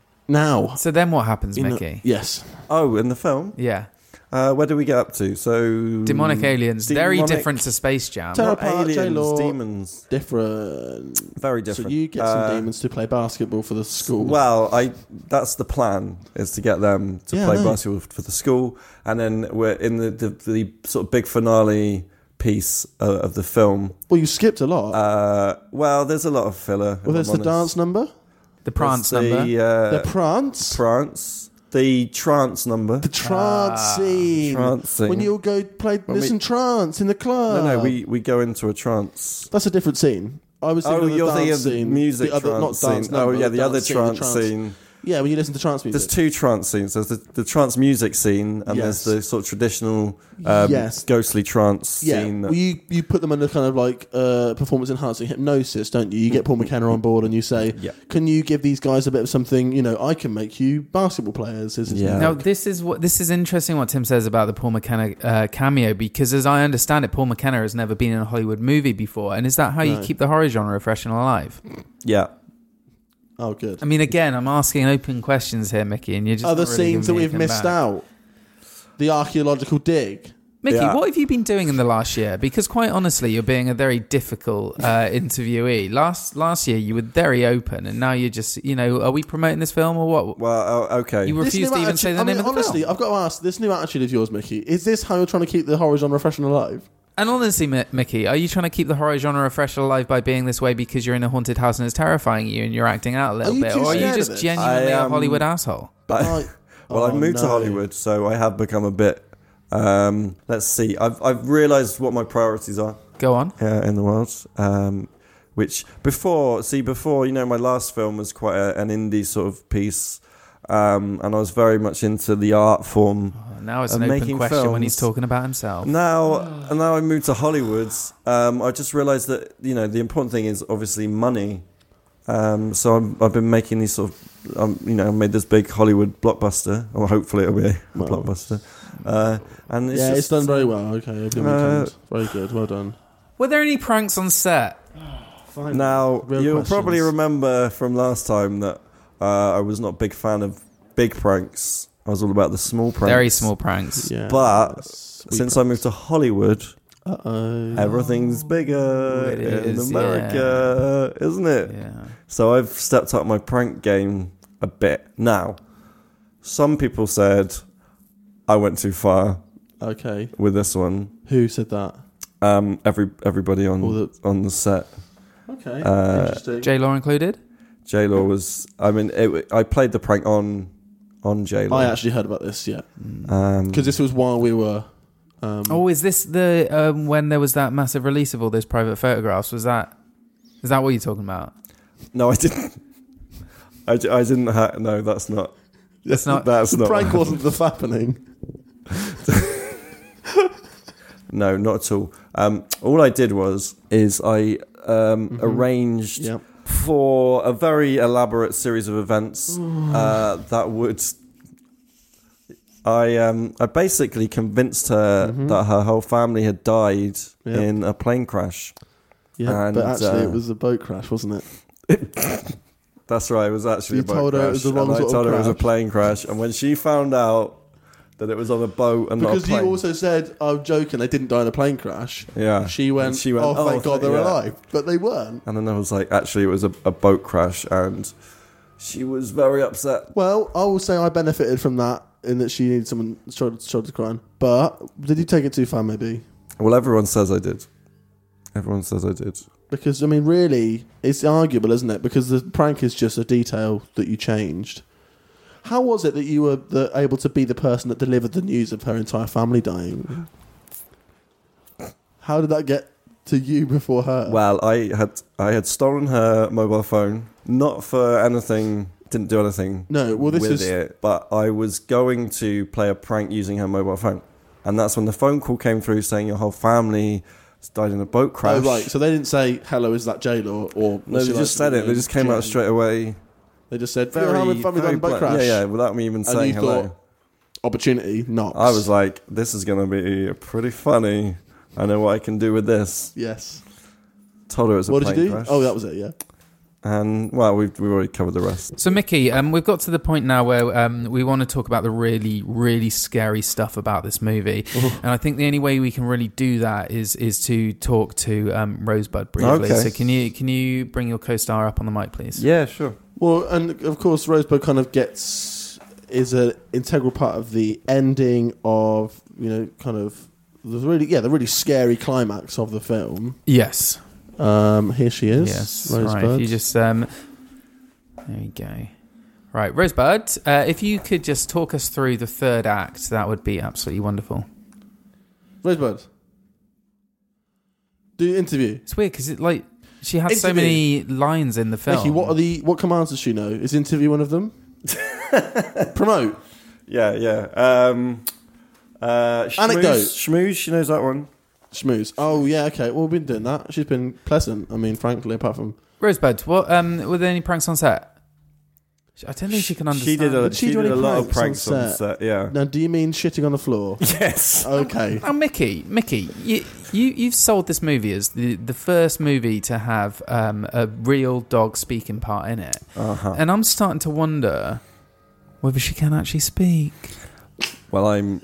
now So then what happens, you know- Mickey? yes, Oh, in the film, Yeah. uh, where do we get up to? So Demonic aliens. Very demonic- different to Space Jam. Tear Not apart aliens, J-Law. demons. different. Very different. So you get some Uh, demons to play basketball for the school. Well, I that's the plan is to get them to Yeah, play no. basketball for the school, and then we're in the the, the sort of big finale piece uh, of the film. well, you skipped a lot. Uh, well, there's a lot of filler. if well, there's I'm the honest. dance number, The prance There's number. the, uh, the prance, prance, the trance number. the trance scene. trance scene. When you all go play When listen we- trance in the club. no, no, we we go into a trance. That's a different scene. I was thinking Oh, of the you're dance thinking of the scene, music the other, trance not dance scene. number, Oh, yeah, the the other dance scene, the trance trance. scene. Yeah, when you listen to trance music. There's two trance scenes. There's the, the trance music scene, and Yes. there's the sort of traditional um, Yes. ghostly trance Yeah, scene. well, you you put them under kind of like uh, performance enhancing hypnosis, don't you? You get Paul McKenna on board and you say, Yeah. "Can you give these guys a bit of something? You know, I can make you basketball players." Isn't Yeah. it? Now this is what this is interesting what Tim says about the Paul McKenna uh, cameo, because as I understand it, Paul McKenna has never been in a Hollywood movie before, and is that how you No. keep the horror genre fresh and alive? yeah. Oh, good. I mean, again, I'm asking open questions here, Mickey, and you're just Other not really scenes that giving me we've anything missed back. out. The archaeological dig. Mickey, Yeah. what have you been doing in the last year? Because quite honestly, you're being a very difficult uh, interviewee. Last last year, you were very open, and now you're just, you know, are we promoting this film or what? Well, uh, okay. You This refuse new to even attitude- say the I name mean, of the honestly, film. I've got to ask, this new attitude of yours, Mickey, is this how you're trying to keep the horror genre fresh and alive? And honestly, Mi- Mickey, are you trying to keep the horror genre fresh and alive by being this way because you're in a haunted house and it's terrifying you and you're acting out a little Are you bit? too Or are you scared of just this? genuinely I, a um, Hollywood asshole? I- Like- well, I Oh, moved to no. Hollywood, so I have become a bit. Um, let's see. I've I've realised what my priorities are Go on. uh, in the world. Um, which before, see, before you know, my last film was quite a, an indie sort of piece, um, and I was very much into the art form. Oh, now it's of an open making question when he's films. talking about himself. Now, and now I moved to Hollywood. Um, I just realised that you know the important thing is obviously money. Um, so I'm, I've been making these sort of, um, you know, I made this big Hollywood blockbuster, or hopefully it'll be a Well. blockbuster. Uh, and it's yeah, just, it's done very well. Okay, over the Uh, weekend. Very good. Well done. Were there any pranks on set? Fine. Now Real you'll questions. probably remember from last time that uh, I was not a big fan of big pranks. I was all about the small pranks. Very small pranks. Yeah. But Sweet since I moved to Hollywood, Uh-oh. everything's bigger It in is, America, isn't it? Yeah. So I've stepped up my prank game a bit. Now, some people said I went too far Okay. with this one. Who said that? Um, every everybody on All the- on the set. Okay. Uh, Interesting. J Law included? J Law was. I mean, it, I played the prank on on J Law. I actually heard about this, yeah. Um, Because this was while we were... Um, Oh, is this the um, when there was that massive release of all those private photographs? Was that is that what you're talking about? no, I didn't. I, d- I didn't. Ha- no, that's not. That's not. That's the not. prank wasn't the fappening. No, not at all. Um, all I did was is I um, arranged Yep. for a very elaborate series of events uh, that would. I um I basically convinced her that her whole family had died Yep. in a plane crash. Yeah, And, but actually uh, it was a boat crash, wasn't it? That's right. It was actually You a boat told her crash. it was the wrong and I sort of told her it was a crash. plane crash, and when she found out that it was on a boat and Because not a plane, you also said, I'm joking, they didn't die in a plane crash. yeah, She went, And she went, oh, thank God they're yeah." alive. But they weren't. And then I was like, actually, it was a, a boat crash, and she was very upset. Well, I will say I benefited from that in that she needed someone shoulder shoulder to cry on. But did you take it too far, maybe? Well, everyone says I did. Everyone says I did. Because, I mean, really, it's arguable, isn't it? Because the prank is just a detail that you changed. How was it that you were the, able to be the person that delivered the news of her entire family dying? How did that get to you before her? Well, I had I had stolen her mobile phone, not for anything. Didn't do anything. No, well, this with is- it, but I was going to play a prank using her mobile phone, and that's when the phone call came through saying your whole family has died in a boat crash. Oh, right. So they didn't say, hello, is that J-Law? Or No, was they she just like, said it. They just came out Jen? straight away. They just said, Very, very, family family died very in a boat blunt. crash. Yeah, yeah, without me even And saying you hello. thought, opportunity, knocks. I was like, this is going to be pretty funny. I know what I can do with this. yes. Told her it was a What did plane you do? crash. Oh, that was it, yeah. And, well, we've, we've already covered the rest. So, Mickey, um, we've got to the point now where um, we want to talk about the really, really scary stuff about this movie, and I think the only way we can really do that is is to talk to um, Rosebud briefly. Okay. So, can you can you bring your co-star up on the mic, please? Yeah, sure. Well, and of course, Rosebud kind of gets is an integral part of the ending of, you know, kind of the really yeah the really scary climax of the film. Yes. Um, here she is. Yes. Rosebud. Right. If you just um, there you go. Right, Rosebud. Uh, if you could just talk us through the third act, that would be absolutely wonderful. Rosebud, do your interview. It's weird because it like she had so Interview. many lines in the film. Mickey, what are the what commands does she know? Is interview one of them? Promote. Yeah, yeah. Um, uh, schmooze, Anecdote. Schmooze, she knows that one. Schmooze. Oh yeah, okay. Well, we've been doing that. She's been pleasant. I mean, frankly, apart from Rosebud, what um, were there any pranks on set? I don't think she can understand. She did a, Did she she do did a any lot of pranks pranks on on set? set. Yeah. Now, do you mean shitting on the floor? Yes. Okay. Now, Mickey, Mickey, you, you you've sold this movie as the, the first movie to have um, a real dog speaking part in it, Uh-huh. and I'm starting to wonder whether she can actually speak. Well, I'm.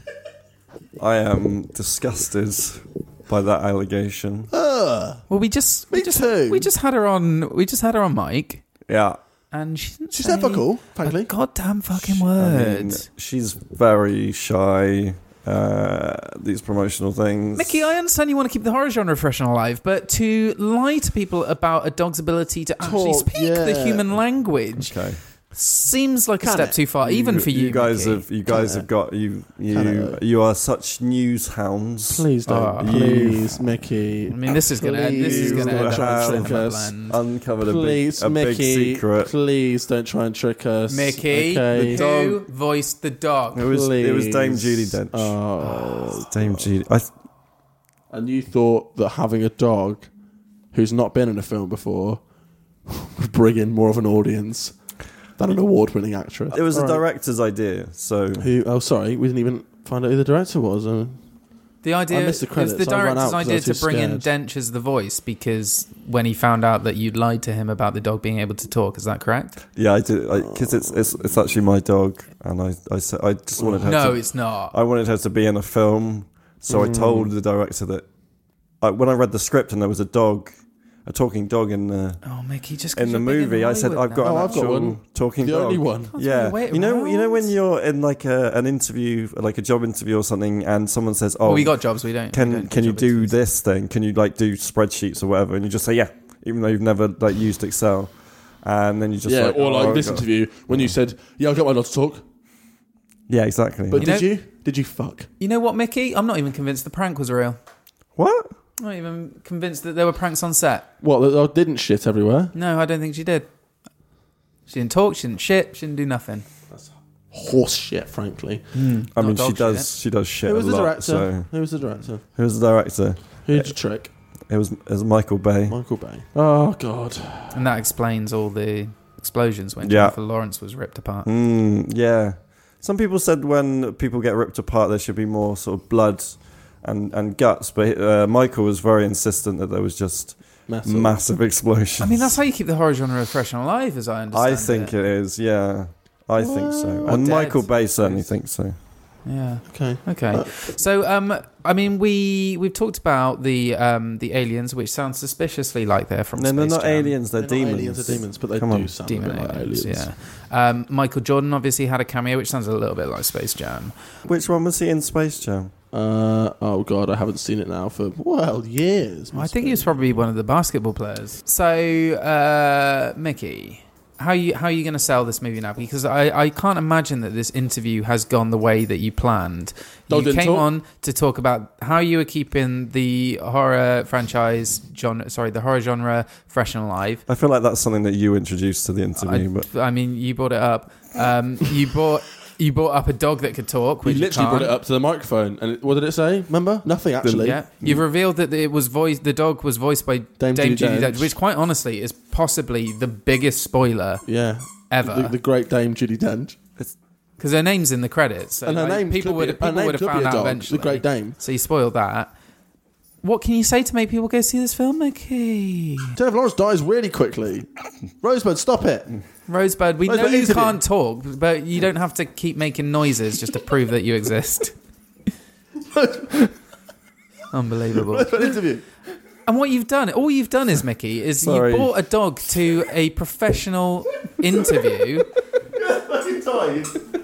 I am disgusted by that allegation. Ugh. Well, we just Me we just too. we just had her on we just had her on mic, Yeah. and she didn't She say said fuck all, a frankly. goddamn fucking I word. mean, she's very shy. Uh, these promotional things. Mickey, I understand you want to keep the horror genre fresh and alive, but to lie to people about a dog's ability to actually Talk, speak the yeah. human language Okay. seems like a Can step it? too far, even for you. You guys Mickey. have. You guys Can have got. You. Can You. it? You are such news hounds. Please don't. Ah. Please, Mickey. I mean, this is gonna this is Please gonna don't end try up and in trick us. Blend. Uncovered a Please, big, a big Mickey. secret. Please don't try and trick us. Mickey, Okay. who voiced the dog? It was. It was Please. Dame Judi Dench. Oh. Dame Judi. I. th- And you thought that having a dog who's not been in a film before would bring in more of an audience than an award-winning actress. It was All the right. director's idea. So. Who? Oh, sorry, we didn't even find out who the director was. Uh, The idea I missed the it was credits. the I ran director's out 'cause I idea was to too bring in scared. Dench as the voice because when he found out that you'd lied to him about the dog being able to talk, is that correct? Yeah, I did because it's it's it's actually my dog, and I I said I just wanted her. No, to, it's not. I wanted her to be in a film, so I told the director that I, when I read the script and there was a dog, a talking dog in the Oh, Mickey, just 'cause in the you're big movie, I said Hollywood I've got now. Oh, an I've got actual one. talking the dog. only one. Can't Yeah, throw your weight you know, you know when around. you're in like a, an interview, like a job interview or something, and someone says, "Oh, Well, we got jobs. We don't. we can don't can you job do interviews. this thing? Can you like do spreadsheets or whatever?" And you just say, "Yeah," even though you've never like used Excel, and then you just Yeah, like, or "Oh, like this God." interview when you said, "Yeah, I'll get my dog to talk." Yeah, exactly. But You did know- you? Did you fuck? You know what, Mickey? I'm not even convinced the prank was real. What? I'm not even convinced that there were pranks on set. What? The dog didn't shit everywhere. No, I don't think she did. She didn't talk. She didn't shit. She didn't do nothing. Horse shit, frankly. I mean, Not she dog does. shit. She does shit Who was a the lot. director? So Who was the director? who was the director? Who did you trick? It was it was Michael Bay. Michael Bay. Oh God. And that explains all the explosions when Yeah. Jennifer Lawrence was ripped apart. Mm, yeah. Some people said when people get ripped apart, there should be more sort of blood and, and guts. But uh, Michael was very insistent that there was just Metal. massive explosions. I mean, that's how you keep the horror genre fresh and alive, as I understand I think it. it is. Yeah, I think so. Or And dead, Michael Bay I certainly suppose. thinks so. Yeah. Okay. Okay. So, um, I mean, we we've talked about the um the aliens, which sounds suspiciously like they're from No, they're Space not Jam. aliens. They're, They're demons. Not aliens are demons, but they Come do on. sound Demon a bit like aliens, aliens. yeah. Um, Michael Jordan obviously had a cameo, which sounds a little bit like Space Jam. Which one was he in Space Jam? Uh, oh God, I haven't seen it now for well years. I must think be. he was probably one of the basketball players. So, uh, Mickey, how you how are you going to sell this movie now? Because I, I can't imagine that this interview has gone the way that you planned. Dog You didn't came talk. on to talk about how you were keeping the horror franchise genre, sorry, the horror genre fresh and alive. I feel like that's something that you introduced to the I, interview. but I mean, you brought it up. Um, you brought you brought up a dog that could talk. We Which literally you brought it can't. up to the microphone, and it, what did it say? Remember? Nothing actually. Yeah, you've revealed that it was voiced. The dog was voiced by Dame Dame, Judi Judi Dench. Dench, which, quite honestly, is possibly the biggest spoiler Yeah. ever. The, the great Dame Judi Dench. Because her name's in the credits, so And her like, name people could would be- people her name would have could be found a out dog, the eventually. Great Dame. So you spoiled that. What can you say to make people go see this film, Mickey? Jennifer Lawrence dies really quickly. Rosebud, stop it. Rosebud, we Rosebud know you interview. can't talk, but you don't have to keep making noises just to prove that you exist. Unbelievable. Rosebud interview. And what you've done, all you've done is, Mickey, is Sorry. you brought a dog to a professional interview, Fucking died.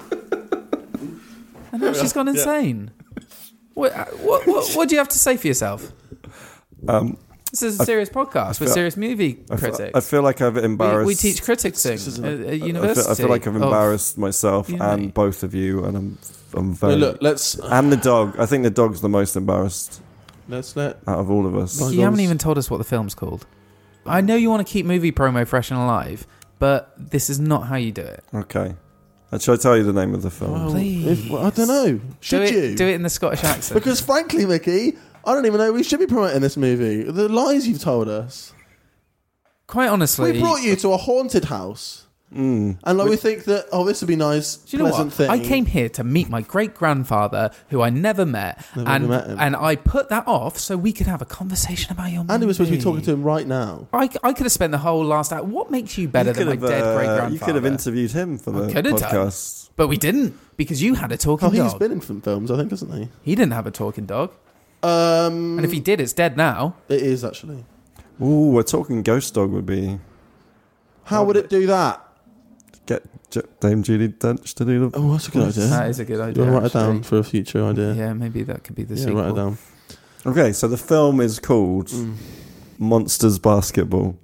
and now she's gone insane. What, what, what, what do you have to say for yourself? um, This is a serious podcast with feel- serious movie I, feel, critics. I feel like I've we, embarrassed. we teach critics thing Criticism. at, at I university. feel, I feel like I've of- embarrassed myself you know. and both of you, and I'm I'm very. Hey, look, let's and the dog. I think the dog's the most embarrassed let's let. out of all of us. Like- You haven't Bygones. even told us what the film's called. I know you want to keep movie promo fresh and alive, but this is not how you do it. Okay. Uh, Shall I tell you the name of the film? Well, Please. if- well, I don't know. Should do it, you? do it in the Scottish accent? Because frankly, Mickey, I don't even know we should be promoting this movie. The lies you've told us. Quite honestly, We brought you to a haunted house Mm. And like we think that, oh, this would be nice, Do you know pleasant what? thing. I came here to meet my great grandfather, who I never met, Never and met him. and I put that off so we could have a conversation about your movie. Andy was supposed to be talking to him right now. I, I could have spent the whole last hour. What makes you better You than my could have, dead uh, great grandfather? You could have interviewed him for the could have done. podcast. But we didn't, because you had a talking Oh, he's dog. been in some films, I think, hasn't he? He didn't have a talking dog. Um, And if he did, it's dead now. It is, actually. Ooh, a talking ghost dog would be... How would it do that? Get J- Dame Judi Dench to do the... Oh, that's a good idea. That is a good idea. You'll write it actually. down for a future idea. Yeah, maybe that could be the Yeah, sequel. write it down. Okay, so the film is called Mm. Monsters Basketball.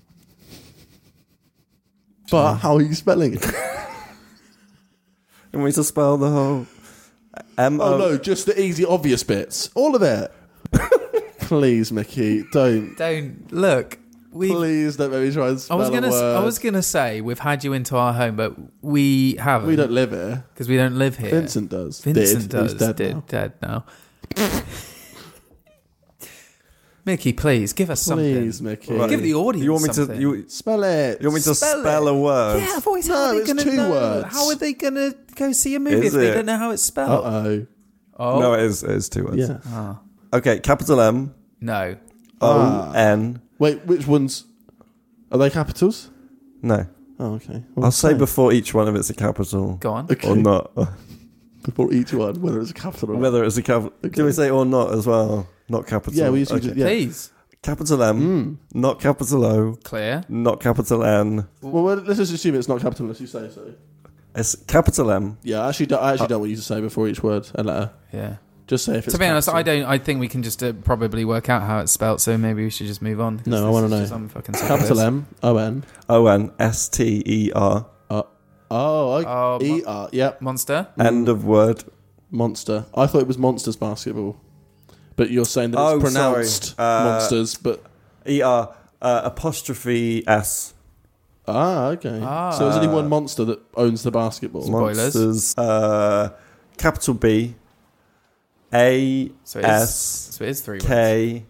But how are you spelling it? You want me to spell the whole... M O Oh, no, just the easy, obvious bits. All of it. Please, Mickey, don't. Don't look. We. Please don't make me try and I spell was gonna. a word. I was gonna say we've had you into our home, but we haven't. We don't live here. because we don't live here. Vincent does. Vincent Did. does. He's dead did, now. dead now. Mickey, please give us something. Please, Mickey. Right. Give the audience You want me something. to... You, Spell it. you want me to Spell spell, it. a word? Yeah, voice. No, How are they it's gonna two know? words. How are they gonna go see a movie Is if they it? don't know how it's spelled? Uh-oh. Oh No, it is, it is two words. Yeah. Ah. Okay, capital M, no. O, Ah. N... Wait, which ones? Are they capitals? No. Oh, okay. Well, I'll say before each one if it's a capital. Go on. Okay. Or not. Before each one, whether it's a capital or not. Whether it's a capital. Okay. Do we say or not as well? Not capital. Yeah, we usually Okay. do- yeah. Please. Capital M, Mm. not capital O, Clear. not capital N. Well, well, let's just assume it's not capital unless you say so. It's capital M. Yeah, I actually, don't, I actually don't want you to say before each word a letter. Yeah. Just say if it's To be honest, capital. I don't. I think we can just uh, probably work out how it's spelled. So maybe we should just move on. 'cause No, I this wanna is know. just- I'm fucking sick of Capital this. M, O N. O N S T E R. Uh, oh, okay. Oh, E R. Yep. Monster. End of word. Monster. I thought it was Monsters Basketball. But you're saying that Oh, it's pronounced sorry. Uh, Monsters, but... E R uh, apostrophe S. Ah, okay. Ah. So there's only one monster that owns the basketball. Spoilers. Monsters. Uh, capital B. A So it is, S so it is three words. K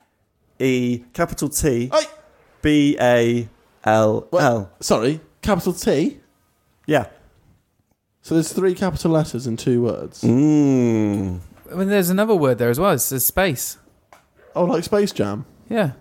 E capital T Hey! B A L What? L. Sorry, capital T? Yeah. So there's three capital letters in two words. Mm. I mean, there's another word there as well. It says space. Oh, like Space Jam? Yeah.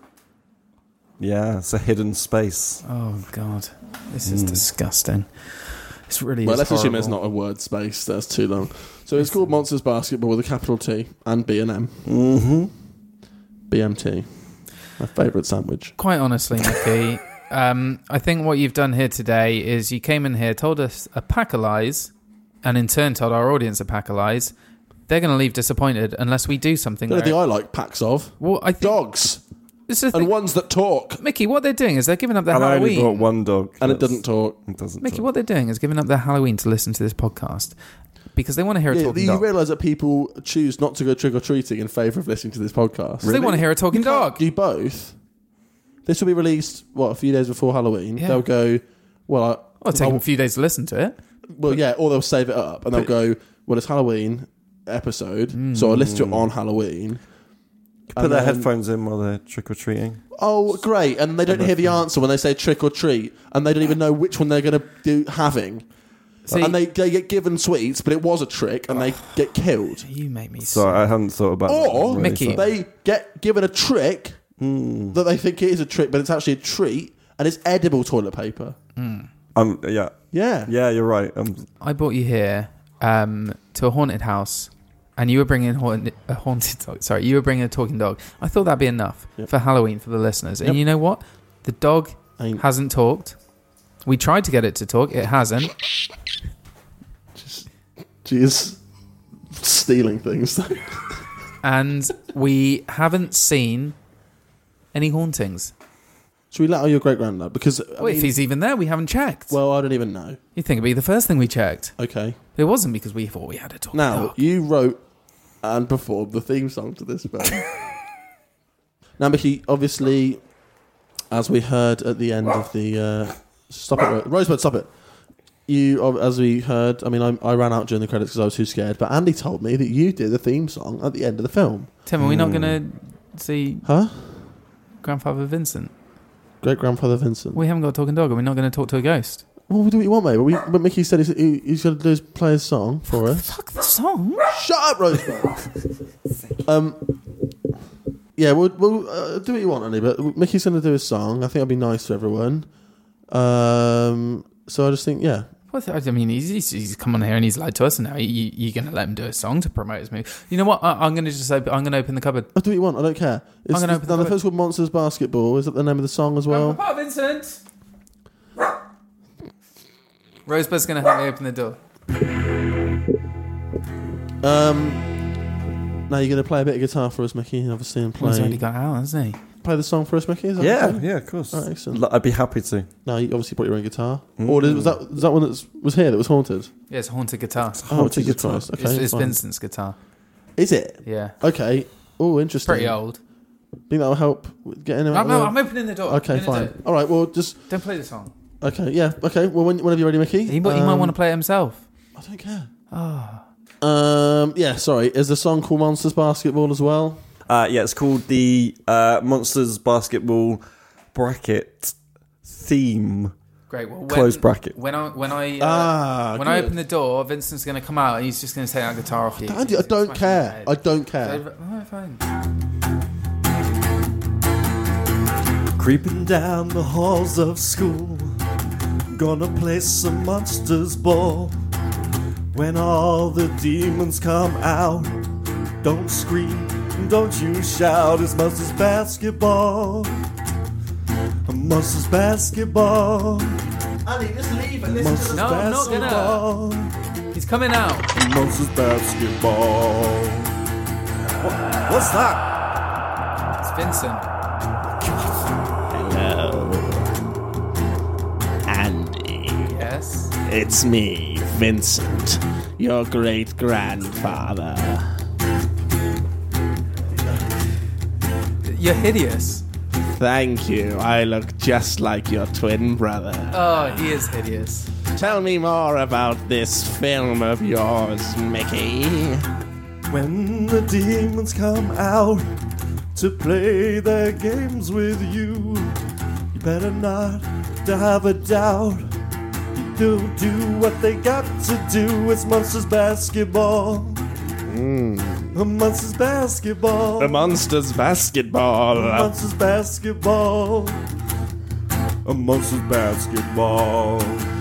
Yeah, it's a hidden space. Oh God, this is Mm. disgusting. It's really. Well, is let's assume horrible. it's not a word space. That's too long. So it's called Monsters Basketball with a capital T and B and M. Mm-hmm. B M T. My favourite sandwich. Quite honestly, Mickey, um, I think what you've done here today is you came in here, told us a pack of lies, and in turn told our audience a pack of lies. They're going to leave disappointed unless we do something. The only there. thing I like packs of Well, I think dogs this is the and thing. ones that talk. Mickey, what they're doing is they're giving up their And I only brought Halloween. one dog. And it That's- doesn't talk. It doesn't Mickey, talk. what they're doing is giving up their Halloween to listen to this podcast because they want to hear a Yeah, talking you dog. realise that people choose not to go trick or treating in favour of listening to this podcast. They want to hear a talking dog. Do both. This will be released what a few days before Halloween. Yeah. They'll go, well, I, Well, it'll take them a few days to listen to it. well, yeah, or they'll save it up and they'll go, well, it's Halloween episode, so I'll listen to it on Halloween. Put And their then- headphones in while they're trick or treating. Oh, great! And they don't hear the answer when they say trick or treat, and they don't even know which one they're going to do having. See, and they, they get given sweets, but it was a trick, and they get killed. you make me Sorry, I hadn't thought about that. Or Really Mickey- sorry. they get given a trick that they think it is a trick, but it's actually a treat, and it's edible toilet paper. Um, yeah, Yeah. yeah, you're right. Um, I brought you here um, to a haunted house, and you were bringing haunted, a haunted dog. Sorry, you were bringing a talking dog. I thought that'd be enough Yep. for Halloween for the listeners. And Yep. you know what? The dog Ain't- hasn't talked. We tried to get it to talk. It hasn't. She is stealing things. And we haven't seen any hauntings. Should we let out your great granddad? Because I Well, if mean- he's even there, we haven't checked. well, I don't even know. You'd think it'd be the first thing we checked. Okay. It wasn't because we thought we had a talking Now, dog. you wrote and performed the theme song to this film. Now, Mickey, obviously, as we heard at the end of the... Uh, stop it, Ro- Rosebud, stop it. You, ob- as we heard, I mean, I, I ran out during the credits because I was too scared, but Andy told me that you did the theme song at the end of the film. Tim, are we not going to see Huh? Grandfather Vincent? Great grandfather Vincent. We haven't got a talking dog, and we're not going to talk to a ghost. Well, we'll do what you want, mate. But, we, but Mickey said he's, he, he's going to do is play his song for us. Fuck the song. Shut up, Rosebud. um, yeah, we'll, we'll uh, do what you want, Andy. But Mickey's going to do his song. I think it'll be nice to everyone. Um, so I just think, yeah. Well, I mean, he's, he's, he's come on here and he's lied to us, and now you, you're going to let him do a song to promote his movie. You know what? I, I'm going to just open, I'm going to open the cupboard. I'll do what you want. I don't care. It's, I'm going to open now, the the first called Monsters Basketball. Is that the name of the song as well? Papa Vincent. Rosebud's going to help me open the door. Um, now you're going to play a bit of guitar for us, Mickey, obviously, and play. He's already got out, hasn't he? Play the song for us, Mickey. Is that Yeah, okay? yeah, of course. Oh, excellent. L- I'd be happy to. No, you obviously brought your own guitar. Mm. Or did, was that was that one that was here that was haunted? Yeah, it's a haunted guitar. Oh, Haunted Jesus guitar. Christ. Okay, it's it's fine. Vincent's guitar. Is it? Yeah. Okay. Oh, interesting. Pretty old. Think that'll help with getting him No, out no, of I'm the- opening the door. Okay, I'm gonna fine. do it. All right, well, just... Don't play the song. Okay, yeah. Okay, well, when, whenever you're ready, Mickey. He, he might um, want to play it himself. I don't care. Oh. Um, yeah, sorry. Is the song called Monsters Basketball as well? Uh, yeah, it's called the uh, Monsters Basketball bracket theme. Great. Well, when, Close bracket. When I when I uh, Ah, when I good. open the door, Vincent's going to come out and he's just going to take that guitar off you. Andy, I He's don't smashing care. your head. I don't care. So, alright, fine. Creeping down the halls of school, gonna play some monsters ball. When all the demons come out, don't scream, don't you shout. It's Monsters Basketball, Monsters Basketball, Andy, just leave and Monsters No, I'm not gonna. Basketball, He's coming out. Monsters Basketball. What, what's that? It's Vincent. Hello. Andy. Yes. It's me, Vincent, your great-grandfather. You're hideous. Thank you. I look just like your twin brother. Oh, he is hideous. Tell me more about this film of yours, Mickey. When the demons come out to play their games with you, you better not to have a doubt. You do do what they got to do. It's Monsters Basketball. Mm. Monsters Basketball. The Monsters Basketball. Monsters Basketball. Monsters Basketball.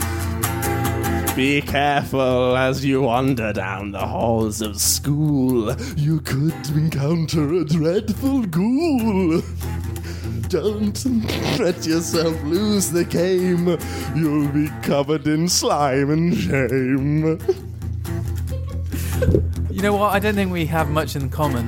Be careful as you wander down the halls of school. You could encounter a dreadful ghoul. Don't let yourself lose the game. You'll be covered in slime and shame. You know what? I don't think we have much in common.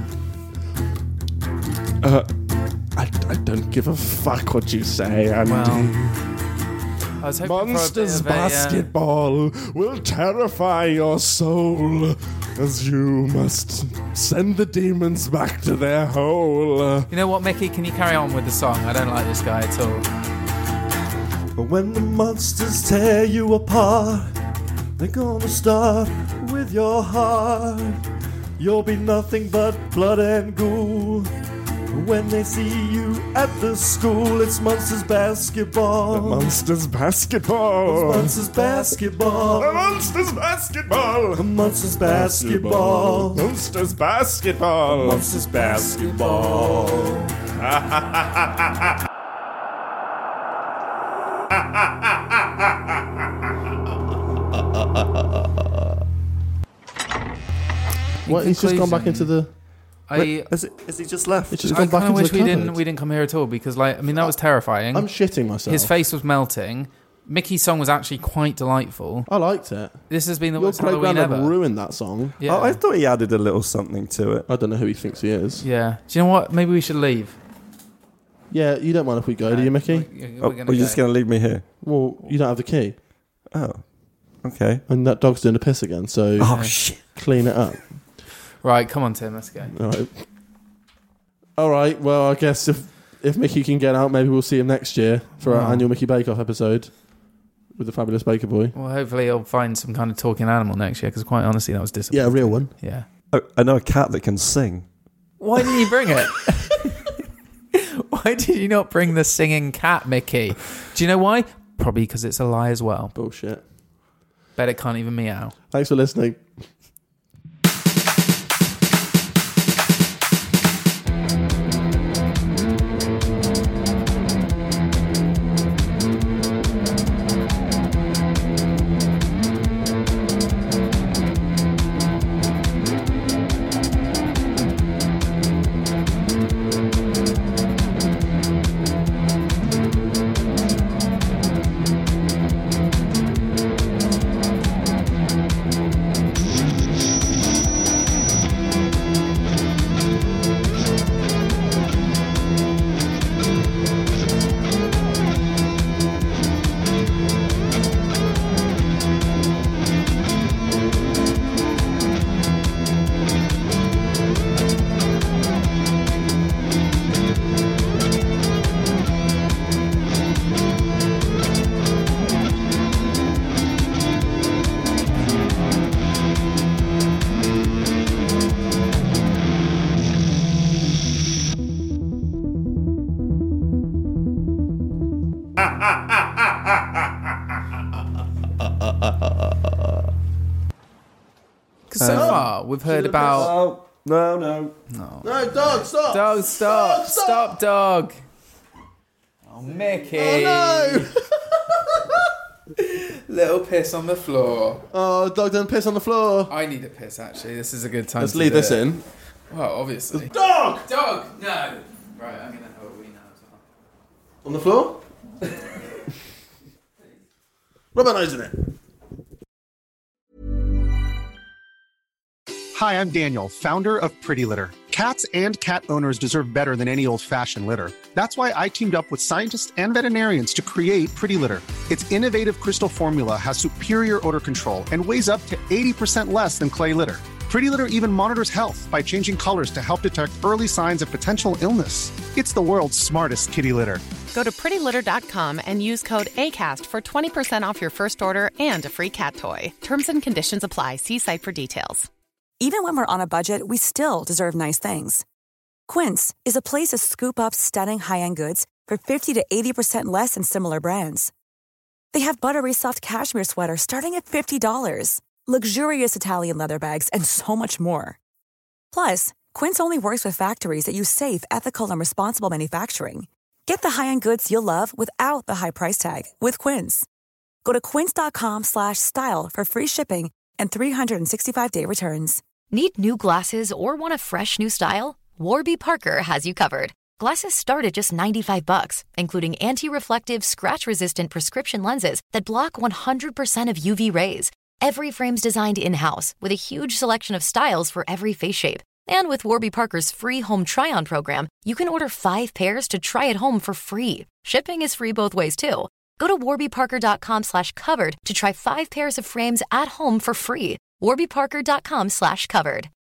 Uh, I, I don't give a fuck what you say, Andy. Well, I was hoping Monsters for a bit of a, uh, Basketball will terrify your soul as you must send the demons back to their hole. You know what, Mickey? Can you carry on with the song? I don't like this guy at all. But when the monsters tear you apart, they're gonna start with your heart. You'll be nothing but blood and goo. When they see you at the school, it's Monsters Basketball. The Monsters Basketball. It's Monsters Basketball. The Monsters Basketball. The Monsters Basketball. Monsters Basketball. Monsters Basketball. What? He's just gone back into the. I, Wait, has, it, has he just left? It's just I gone back kind of into wish the we cupboard. didn't we didn't come here at all because, like, I mean, that was terrifying. I'm shitting myself. His face was melting. Mickey's song was actually quite delightful. I liked it. This has been the Your worst great Halloween granddad ever. ruined that song. Yeah. Oh, I thought he added a little something to it. I don't know who he thinks he is. Yeah. Do you know what? Maybe we should leave. Yeah, you don't mind if we go, do you, Mickey? We're, we're Oh, gonna are you go. just going to leave me here? Well, you don't have the key, Oh, okay. and that dog's doing a piss again. So Oh, shit. clean it up. Right, come on, Tim. Let's go. All right. All right. Well, I guess if if Mickey can get out, maybe we'll see him next year for our Wow. annual Mickey Bake Off episode with the fabulous Baker Boy. Well, hopefully he'll find some kind of talking animal next year because, quite honestly, that was Yeah, disappointing. a real one. Yeah. Oh, I know a cat that can sing. Why didn't you bring it? Why did you not bring the singing cat, Mickey? Do you know why? Probably because it's a lie as well. Bullshit. Bet it can't even meow. Thanks for listening. So far, we've heard about... No, no, no. No, dog, stop. Dog, stop. Stop, Stop, stop. dog. Oh, Mickey. Oh, no. Little piss on the floor. Oh, dog done piss on the floor. I need a piss, actually. This is a good time Let's to leave do this it. in. Well, obviously. Dog! Dog! No! Right, I'm going to have a wee now as well. On the floor? Rub my nose in it. Hi, I'm Daniel, founder of Pretty Litter. Cats and cat owners deserve better than any old-fashioned litter. That's why I teamed up with scientists and veterinarians to create Pretty Litter. Its innovative crystal formula has superior odor control and weighs up to eighty percent less than clay litter. Pretty Litter even monitors health by changing colors to help detect early signs of potential illness. It's the world's smartest kitty litter. Go to pretty litter dot com and use code ACAST for twenty percent off your first order and a free cat toy. Terms and conditions apply. See site for details. Even when we're on a budget, we still deserve nice things. Quince is a place to scoop up stunning high-end goods for fifty to eighty percent less than similar brands. They have buttery soft cashmere sweaters starting at fifty dollars, luxurious Italian leather bags, and so much more. Plus, Quince only works with factories that use safe, ethical, and responsible manufacturing. Get the high-end goods you'll love without the high price tag with Quince. Go to quince dot com slash style for free shipping and three sixty-five day returns. Need new glasses or want a fresh new style? Warby Parker has you covered. Glasses start at just ninety-five bucks, including anti-reflective, scratch-resistant prescription lenses that block one hundred percent of U V rays. Every frame's designed in-house with a huge selection of styles for every face shape. And with Warby Parker's free home try-on program, you can order five pairs to try at home for free. Shipping is free both ways, too. Go to warby parker dot com slash covered to try five pairs of frames at home for free. warby parker dot com slash covered.